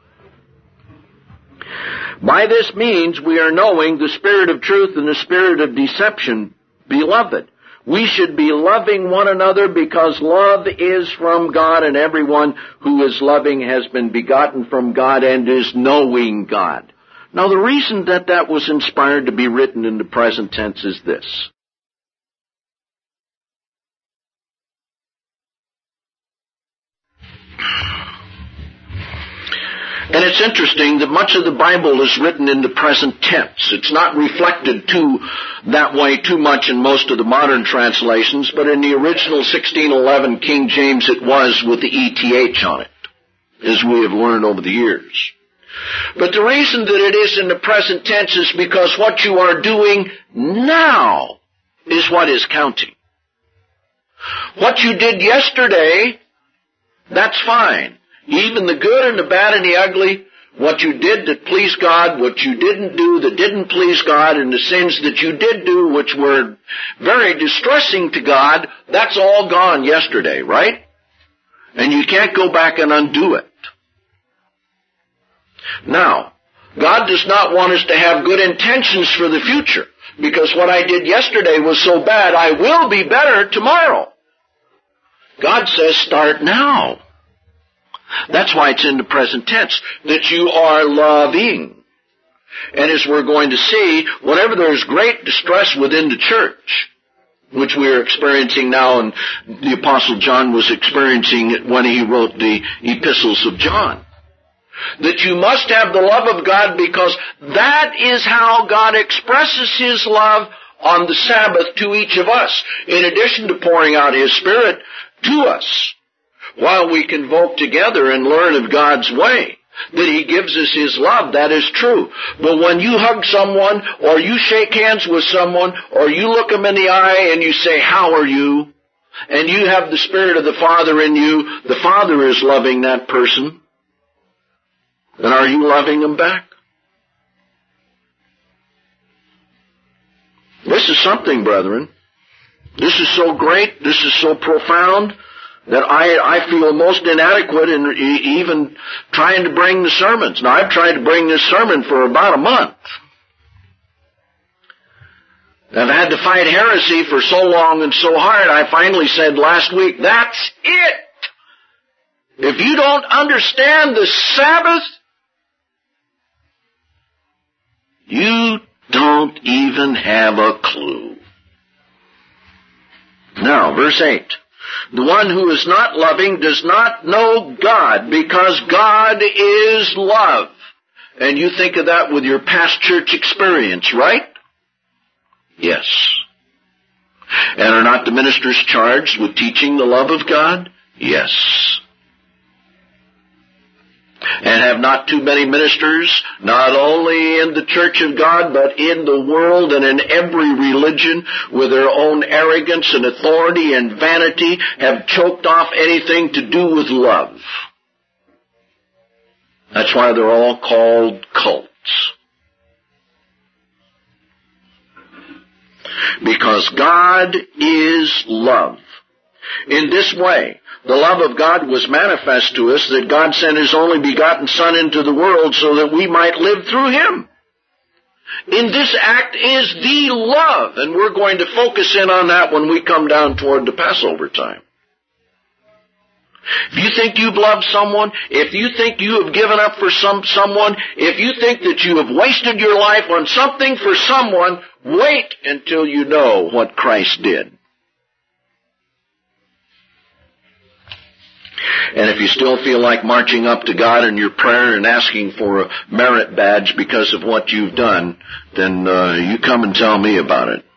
By this means we are knowing the spirit of truth and the spirit of deception. Beloved, we should be loving one another because love is from God, and everyone who is loving has been begotten from God and is knowing God. Now, the reason that was inspired to be written in the present tense is this. And it's interesting that much of the Bible is written in the present tense. It's not reflected that way too much in most of the modern translations, but in the original 1611 King James it was with the ETH on it, as we have learned over the years. But the reason that it is in the present tense is because what you are doing now is what is counting. What you did yesterday, that's fine. Even the good and the bad and the ugly, what you did that pleased God, what you didn't do that didn't please God, and the sins that you did do which were very distressing to God, that's all gone yesterday, right? And you can't go back and undo it. Now, God does not want us to have good intentions for the future, because what I did yesterday was so bad, I will be better tomorrow. God says start now. That's why it's in the present tense, that you are loving. And as we're going to see, whenever there's great distress within the church, which we are experiencing now, and the Apostle John was experiencing it when he wrote the epistles of John, that you must have the love of God, because that is how God expresses His love on the Sabbath to each of us, in addition to pouring out His Spirit to us, while we convoke together and learn of God's way, that He gives us His love. That is true. But when you hug someone, or you shake hands with someone, or you look them in the eye and you say, how are you? And you have the Spirit of the Father in you, the Father is loving that person. Then are you loving them back? This is something, brethren. This is so great, this is so profound, that I feel most inadequate in even trying to bring the sermons. Now, I've tried to bring this sermon for about a month. I've had to fight heresy for so long and so hard, I finally said last week, that's it! If you don't understand the Sabbath, you don't even have a clue. Now, verse 8. The one who is not loving does not know God, because God is love. And you think of that with your past church experience, right? Yes. And are not the ministers charged with teaching the love of God? Yes. And have not too many ministers, not only in the church of God, but in the world and in every religion, with their own arrogance and authority and vanity, have choked off anything to do with love. That's why they're all called cults. Because God is love. In this way, the love of God was manifest to us, that God sent His only begotten Son into the world so that we might live through Him. In this act is the love, and we're going to focus in on that when we come down toward the Passover time. If you think you've loved someone, if you think you have given up for someone, if you think that you have wasted your life on something for someone, wait until you know what Christ did. And if you still feel like marching up to God in your prayer and asking for a merit badge because of what you've done, then you come and tell me about it.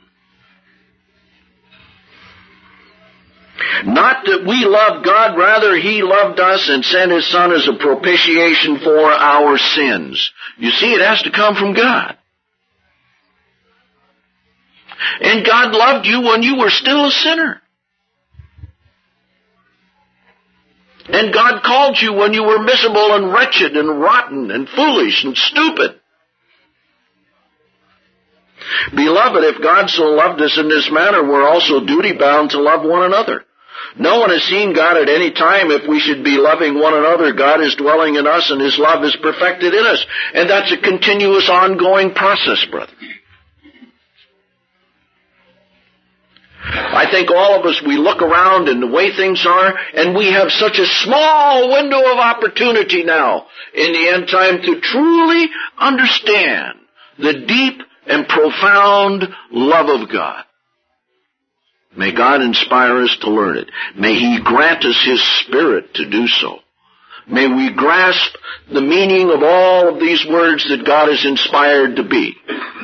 Not that we loved God, rather He loved us and sent His Son as a propitiation for our sins. You see, it has to come from God. And God loved you when you were still a sinner. And God called you when you were miserable and wretched and rotten and foolish and stupid. Beloved, if God so loved us in this manner, we're also duty-bound to love one another. No one has seen God at any time. If we should be loving one another, God is dwelling in us and His love is perfected in us. And that's a continuous, ongoing process, brother. I think all of us, we look around and the way things are, and we have such a small window of opportunity now in the end time to truly understand the deep and profound love of God. May God inspire us to learn it. May He grant us His Spirit to do so. May we grasp the meaning of all of these words that God has inspired to be.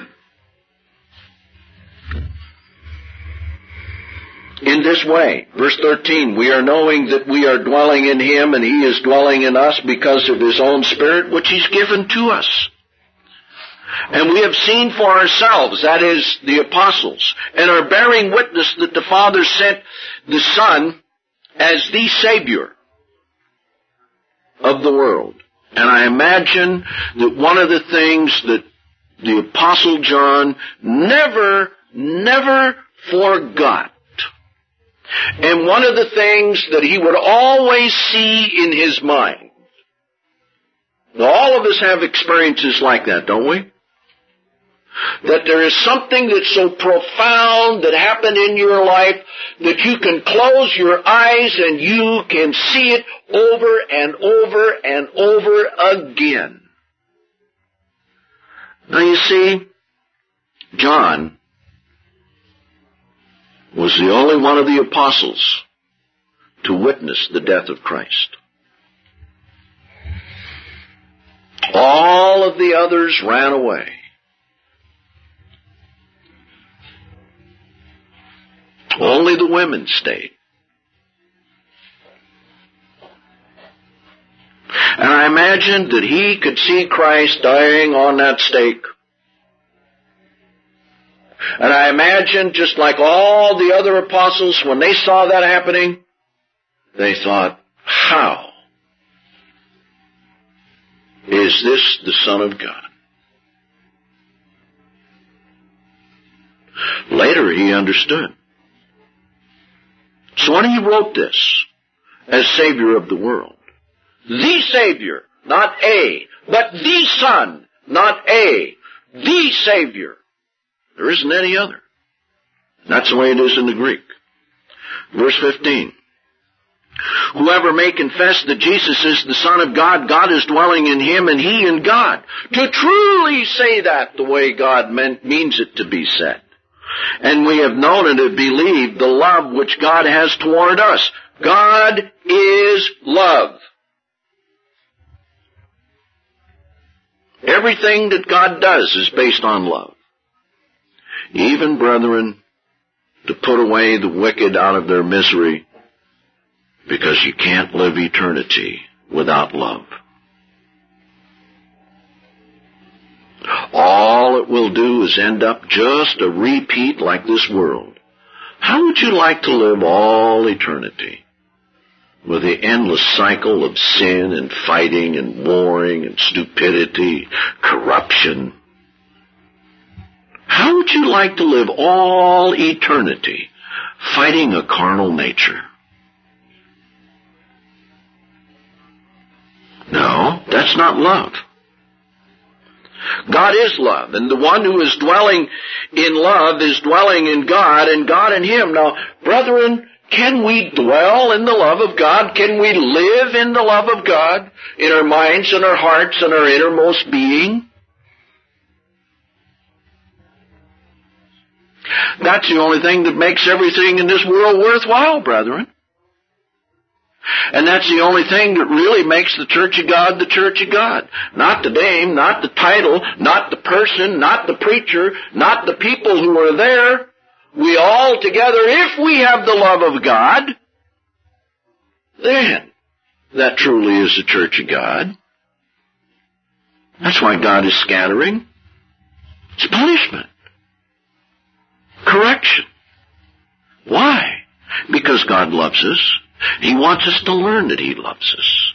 In this way, verse 13, we are knowing that we are dwelling in Him and He is dwelling in us because of His own Spirit, which He's given to us. And we have seen for ourselves, that is, the apostles, and are bearing witness that the Father sent the Son as the Savior of the world. And I imagine that one of the things that the Apostle John never forgot, and one of the things that he would always see in his mind. Now, all of us have experiences like that, don't we? that there is something that's so profound that happened in your life that you can close your eyes and you can see it over and over and over again. Now you see, John was the only one of the apostles to witness the death of Christ. All of the others ran away. Only the women stayed. And I imagined that he could see Christ dying on that stake. And I imagined, just like all the other apostles, when they saw that happening, they thought, how is this the Son of God? Later he understood. So when he wrote this as Savior of the world, the Savior, not a, but the Son, not a, the Savior. There isn't any other. That's the way it is in the Greek. Verse 15. Whoever may confess that Jesus is the Son of God, God is dwelling in him and he in God. To truly say that the way God means it to be said. And we have known and have believed the love which God has toward us. God is love. Everything that God does is based on love. Even, brethren, to put away the wicked out of their misery, because you can't live eternity without love. All it will do is end up just a repeat like this world. How would you like to live all eternity with the endless cycle of sin and fighting and warring and stupidity, corruption? How would you like to live all eternity fighting a carnal nature? No, that's not love. God is love, and the one who is dwelling in love is dwelling in God, and God in him. Now, brethren, can we dwell in the love of God? Can we live in the love of God in our minds and our hearts and our innermost being? That's the only thing that makes everything in this world worthwhile, brethren. And that's the only thing that really makes the Church of God the Church of God. Not the name, not the title, not the person, not the preacher, not the people who are there. We all together, if we have the love of God, then that truly is the Church of God. That's why God is scattering. It's punishment. Correction. Why? Because God loves us. He wants us to learn that he loves us.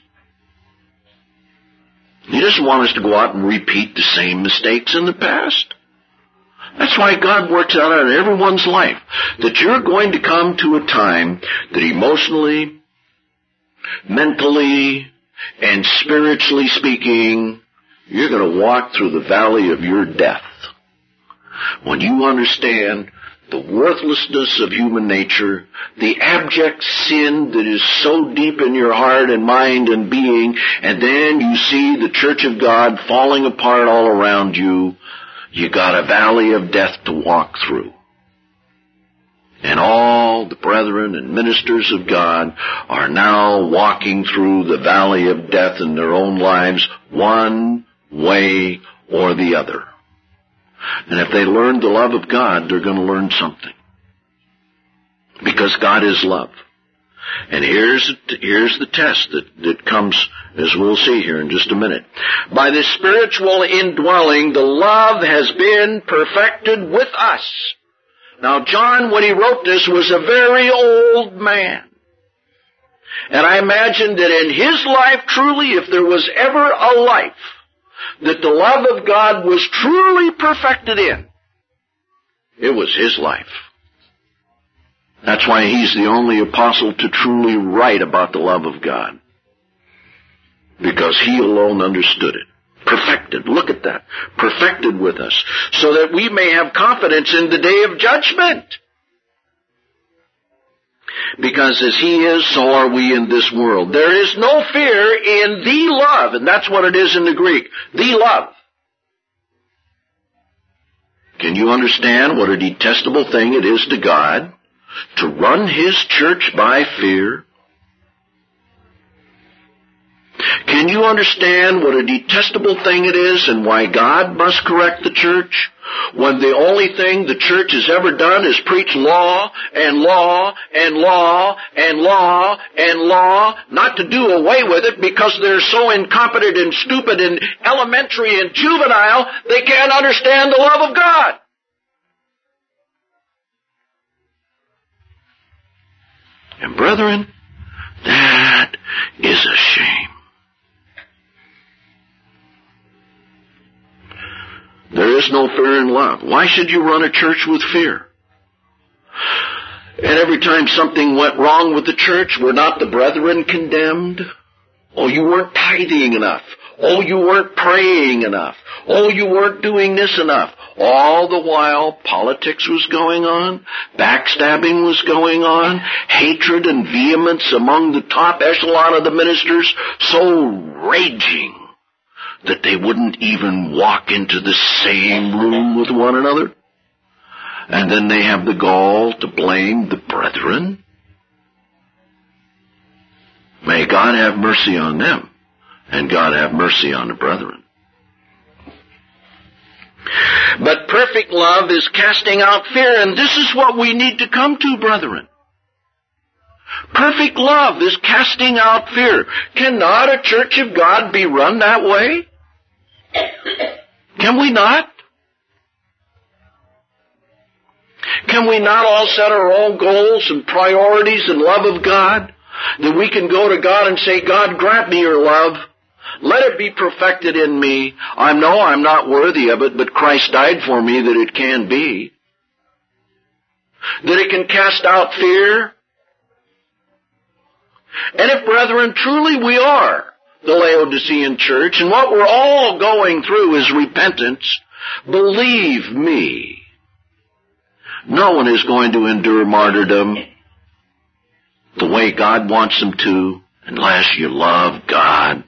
He doesn't want us to go out and repeat the same mistakes in the past. That's why God works out in everyone's life, that you're going to come to a time that emotionally, mentally, and spiritually speaking, you're going to walk through the valley of your death. When you understand the worthlessness of human nature, the abject sin that is so deep in your heart and mind and being, and then you see the Church of God falling apart all around you, you got a valley of death to walk through. And all the brethren and ministers of God are now walking through the valley of death in their own lives, one way or the other. And if they learn the love of God, they're going to learn something. Because God is love. And here's the test that comes, as we'll see here in just a minute. By the spiritual indwelling, the love has been perfected with us. Now, John, when he wrote this, was a very old man. And I imagine that in his life, truly, if there was ever a life that the love of God was truly perfected in, it was his life. That's why he's the only apostle to truly write about the love of God. Because he alone understood it Perfected. Look at that. Perfected with us. So that we may have confidence in the day of judgment. Because as He is, so are we in this world. There is no fear in the love, and that's what it is in the Greek. The love. Can you understand what a detestable thing it is to God to run His church by fear? Can you understand what a detestable thing it is and why God must correct the church when the only thing the church has ever done is preach law and law and law and law and law, not to do away with it because they're so incompetent and stupid and elementary and juvenile they can't understand the love of God? And brethren, that is a shame. There is no fear in love. Why should you run a church with fear? And every time something went wrong with the church, were not the brethren condemned? Oh, you weren't tithing enough. Oh, you weren't praying enough. Oh, you weren't doing this enough. All the while, politics was going on, backstabbing was going on, hatred and vehemence among the top echelon of the ministers, so raging that they wouldn't even walk into the same room with one another. And then they have the gall to blame the brethren. May God have mercy on them, and God have mercy on the brethren. But perfect love is casting out fear, and this is what we need to come to, brethren. Perfect love is casting out fear. Cannot a church of God be run that way? Can we not? Can we not all set our own goals and priorities and love of God? That we can go to God and say, God, grant me your love. Let it be perfected in me. I know I'm not worthy of it, but Christ died for me that it can be. That it can cast out fear. And if, brethren, truly we are the Laodicean church, and what we're all going through is repentance, believe me, no one is going to endure martyrdom the way God wants them to unless you love God.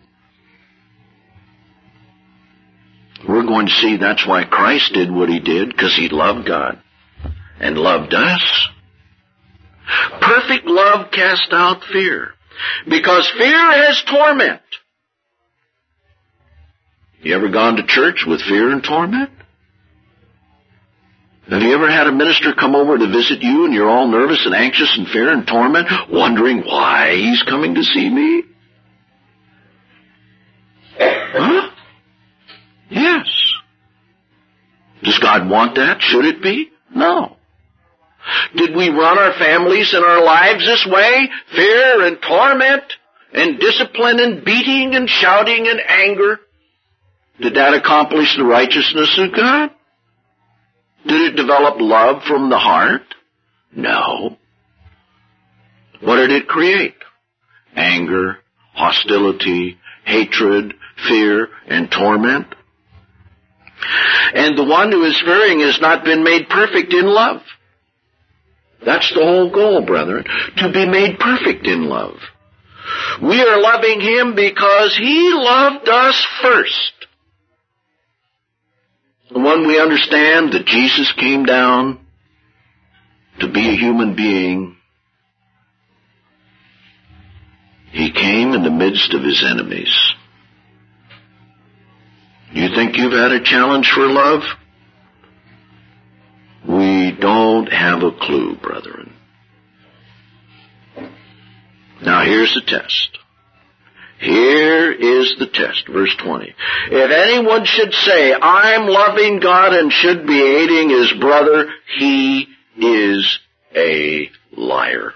We're going to see that's why Christ did what He did, because He loved God and loved us. Perfect love casts out fear, because fear has torment. You ever gone to church with fear and torment? Have you ever had a minister come over to visit you and you're all nervous and anxious and fear and torment, wondering why he's coming to see me? Huh? Yes. Does God want that? Should it be? No. Did we run our families and our lives this way? Fear and torment and discipline and beating and shouting and anger? Did that accomplish the righteousness of God? Did it develop love from the heart? No. What did it create? Anger, hostility, hatred, fear, and torment. And the one who is fearing has not been made perfect in love. That's the whole goal, brethren, to be made perfect in love. We are loving Him because He loved us first. And when we understand that Jesus came down to be a human being, He came in the midst of His enemies. You think you've had a challenge for love? We don't have a clue, brethren. Now here's the test. Here is the test, verse 20. If anyone should say, I'm loving God and should be hating his brother, he is a liar.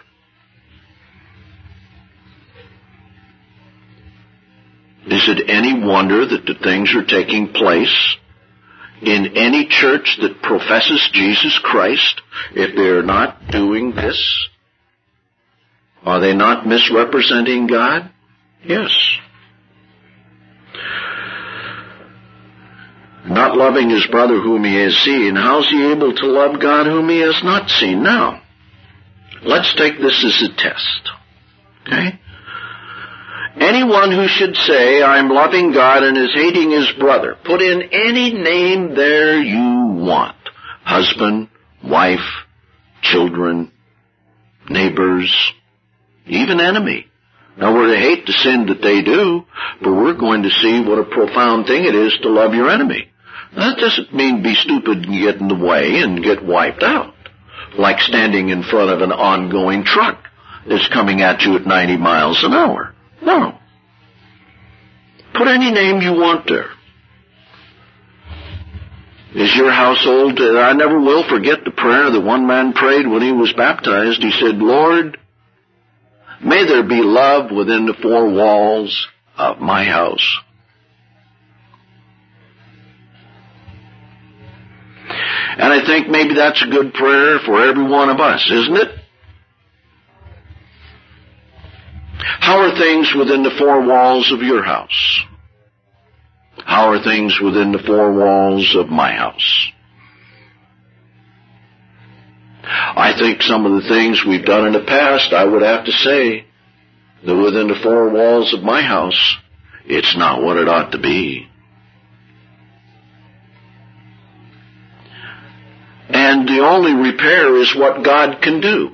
Is it any wonder that the things are taking place in any church that professes Jesus Christ if they're not doing this? Are they not misrepresenting God? Yes. not loving his brother whom he has seen, how is he able to love God whom he has not seen? Now, let's take this as a test. Okay? Anyone who should say, I'm loving God and is hating his brother, put in any name there you want. Husband, wife, children, neighbors, even enemy. Now, we're to hate the sin that they do, but we're going to see what a profound thing it is to love your enemy. That doesn't mean be stupid and get in the way and get wiped out, like standing in front of an ongoing truck that's coming at you at 90 miles an hour. No. Put any name you want there. Is your household, I never will forget the prayer that one man prayed when he was baptized. He said, Lord, may there be love within the four walls of my house. And I think maybe that's a good prayer for every one of us, isn't it? How are things within the four walls of your house? How are things within the four walls of my house? I think some of the things we've done in the past, I would have to say that within the four walls of my house, it's not what it ought to be. And the only repair is what God can do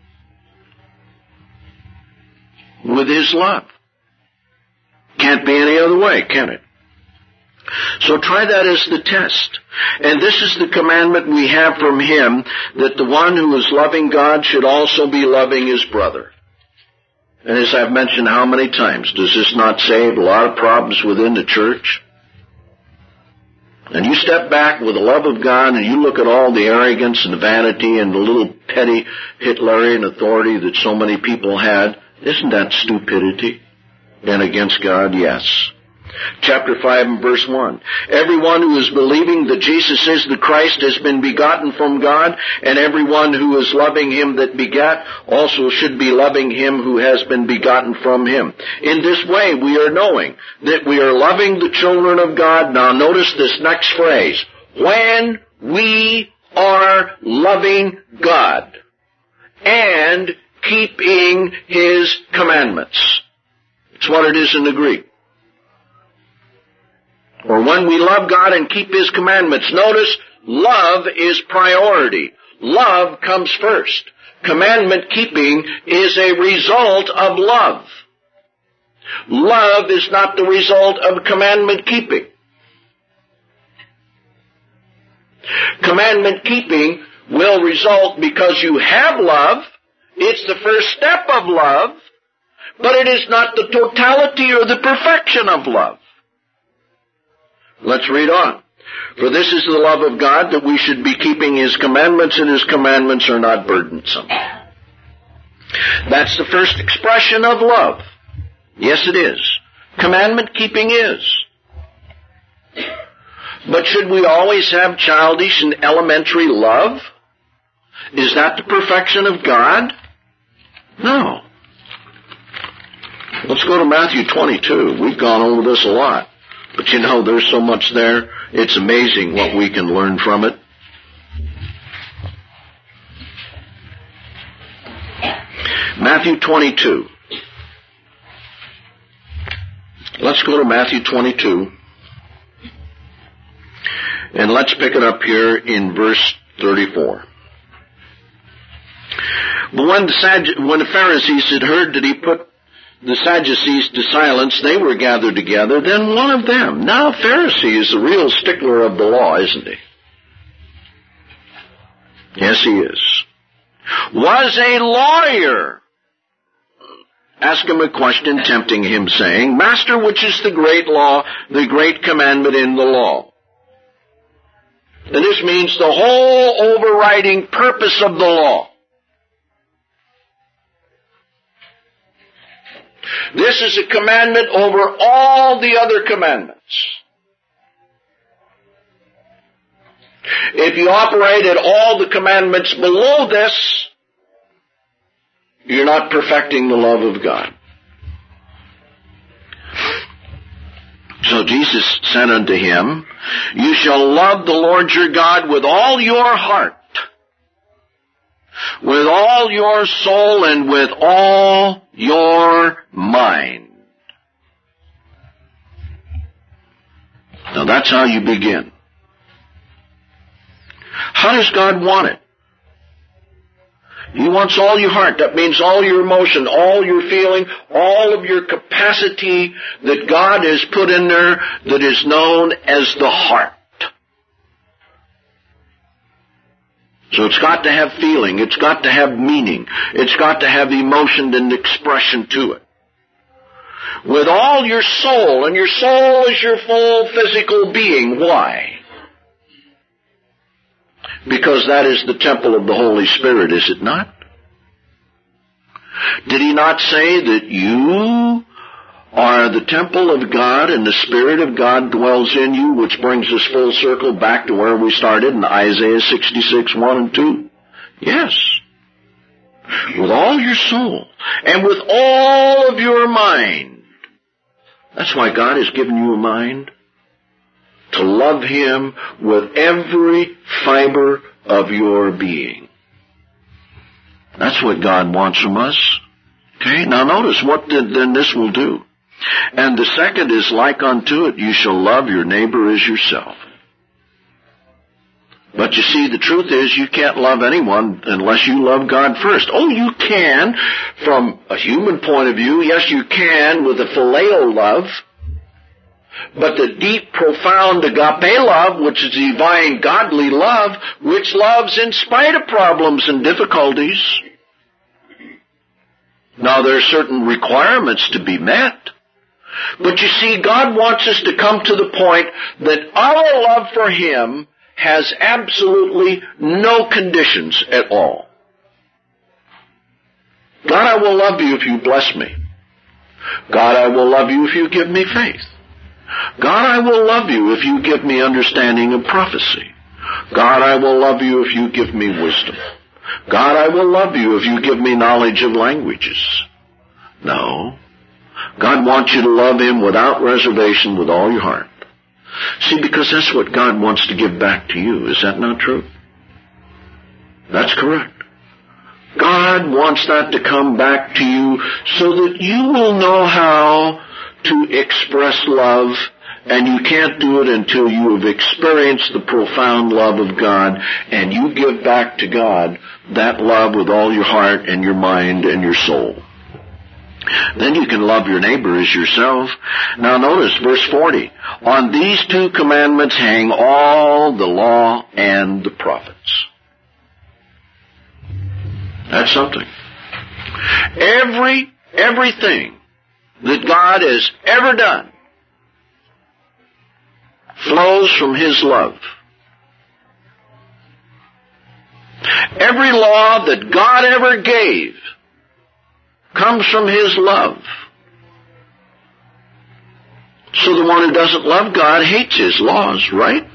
with his love. Can't be any other way, can it? So try that as the test. And this is the commandment we have from him, that the one who is loving God should also be loving his brother. And as I've mentioned how many times, does this not save a lot of problems within the church? And you step back with the love of God and you look at all the arrogance and the vanity and the little petty Hitlerian authority that so many people had. Isn't that stupidity? And against God, yes. Chapter 5 and verse 1. Everyone who is believing that Jesus is the Christ has been begotten from God, and everyone who is loving him that begat also should be loving him who has been begotten from him. In this way we are knowing that we are loving the children of God. Now notice this next phrase. When we are loving God and keeping his commandments. It's what it is in the Greek. Or when we love God and keep his commandments. Notice, love is priority. Love comes first. Commandment keeping is a result of love. Love is not the result of commandment keeping. Commandment keeping will result because you have love. It's the first step of love, but it is not the totality or the perfection of love. Let's read on. For this is the love of God, that we should be keeping his commandments, and his commandments are not burdensome. That's the first expression of love. Yes, it is. Commandment keeping is. But should we always have childish and elementary love? Is that the perfection of God? No. Let's go to Matthew 22. We've gone over this a lot. But you know, there's so much there, it's amazing what we can learn from it. Matthew 22. Let's go to Matthew 22. And let's pick it up here in verse 34. But when the Pharisees had heard that he put the Sadducees to silence, they were gathered together. Then one of them, now Pharisee is the real stickler of the law, isn't he? Yes, he is. Was a lawyer. Ask him a question, tempting him, saying, Master, which is the great law, the great commandment in the law? And this means the whole overriding purpose of the law. This is a commandment over all the other commandments. If you operate at all the commandments below this, you're not perfecting the love of God. So So Jesus said unto him, You shall love the Lord your God with all your heart, with all your soul, and with all your mind. Now that's how you begin. How does God want it? He wants all your heart. That means all your emotion, all your feeling, all of your capacity that God has put in there that is known as the heart. So it's got to have feeling. It's got to have meaning. It's got to have emotion and expression to it. With all your soul, and your soul is your full physical being. Why? Because that is the temple of the Holy Spirit, is it not? Did he not say that you are the temple of God and the Spirit of God dwells in you, which brings us full circle back to where we started in Isaiah 66, 1 and 2? Yes. With all your soul and with all of your mind. That's why God has given you a mind. To love Him with every fiber of your being. That's what God wants from us. Okay, now notice what then this will do. And the second is like unto it, you shall love your neighbor as yourself. But you see, the truth is you can't love anyone unless you love God first. Oh, you can from a human point of view. Yes, you can with a phileo love. But the deep, profound agape love, which is divine, godly love, which loves in spite of problems and difficulties. Now, there are certain requirements to be met. But you see, God wants us to come to the point that our love for Him has absolutely no conditions at all. God, I will love you if you bless me. God, I will love you if you give me faith. God, I will love you if you give me understanding of prophecy. God, I will love you if you give me wisdom. God, I will love you if you give me knowledge of languages. No. God wants you to love Him without reservation with all your heart. See, because that's what God wants to give back to you. Is that not true? That's correct. God wants that to come back to you so that you will know how to express love, and you can't do it until you have experienced the profound love of God, and you give back to God that love with all your heart and your mind and your soul. Then you can love your neighbor as yourself. Now notice verse 40. On these two commandments hang all the law and the prophets. That's something. Everything that God has ever done flows from His love. Every law that God ever gave comes from His love. So the one who doesn't love God hates His laws, right?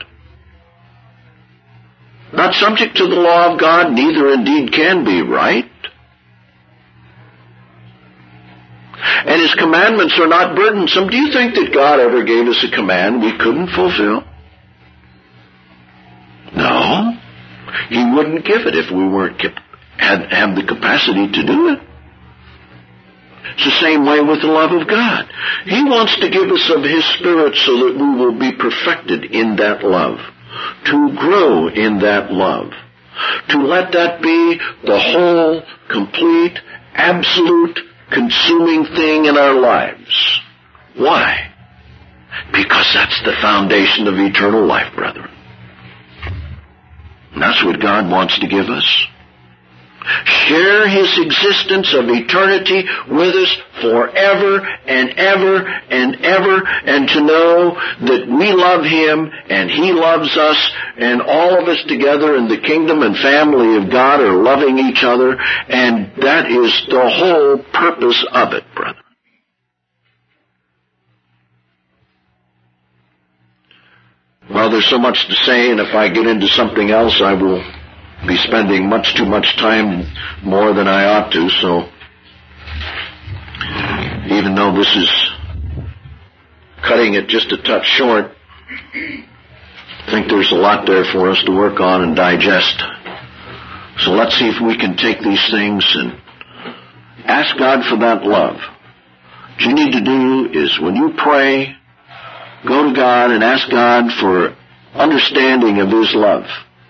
Not subject to the law of God, neither indeed can be, right? And His commandments are not burdensome. Do you think that God ever gave us a command we couldn't fulfill? No. He wouldn't give it if we had the capacity to do it. It's the same way with the love of God. He wants to give us of His Spirit so that we will be perfected in that love, to grow in that love, to let that be the whole, complete, absolute, consuming thing in our lives. Why? Because that's the foundation of eternal life, brethren. And that's what God wants to give us. Share His existence of eternity with us forever and ever and ever, and to know that we love Him and He loves us, and all of us together in the kingdom and family of God are loving each other, and that is the whole purpose of it, brother. Well, there's so much to say, and if I get into something else, I will be spending much too much time more than I ought to, so even though this is cutting it just a touch short, I think there's a lot there for us to work on and digest. So let's see if we can take these things and ask God for that love. What you need to do is when you pray, go to God and ask God for understanding of His love.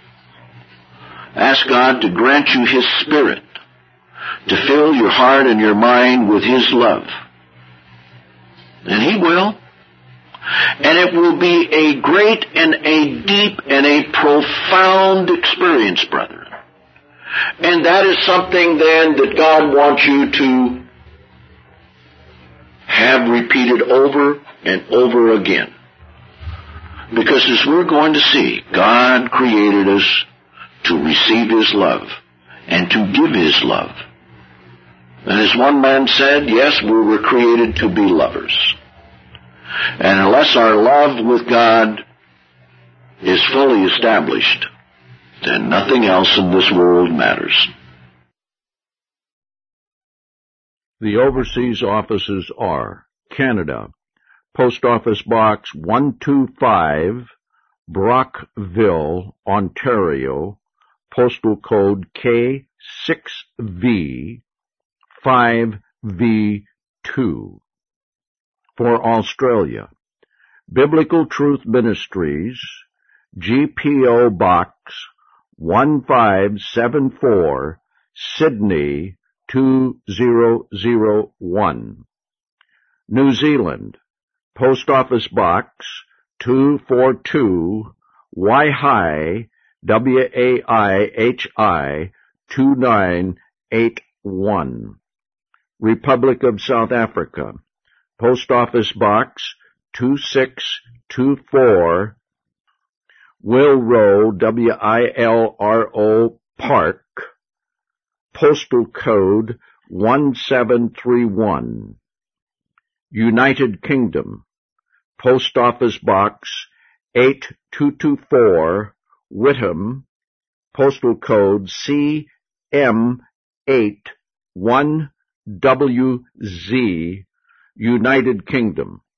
Ask God to grant you His Spirit, to fill your heart and your mind with His love. And He will. And it will be a great and a deep and a profound experience, brethren. And that is something then that God wants you to have repeated over and over again. Because as we're going to see, God created us to receive His love and to give His love. And as one man said, yes, we were created to be lovers. And unless our love with God is fully established, then nothing else in this world matters. The overseas offices are Canada, Post Office Box 125, Brockville, Ontario, postal code K6V 5V2. For Australia, Biblical Truth Ministries, GPO Box 1574, Sydney 2001. New Zealand, Post Office Box 242, Waihi, WAIHI 2981. Republic of South Africa, Post Office Box 2624, Wilro, WILRO Park, postal code 1731. United Kingdom, Post Office Box 8224, Whitham, postal code CM81WZ, United Kingdom.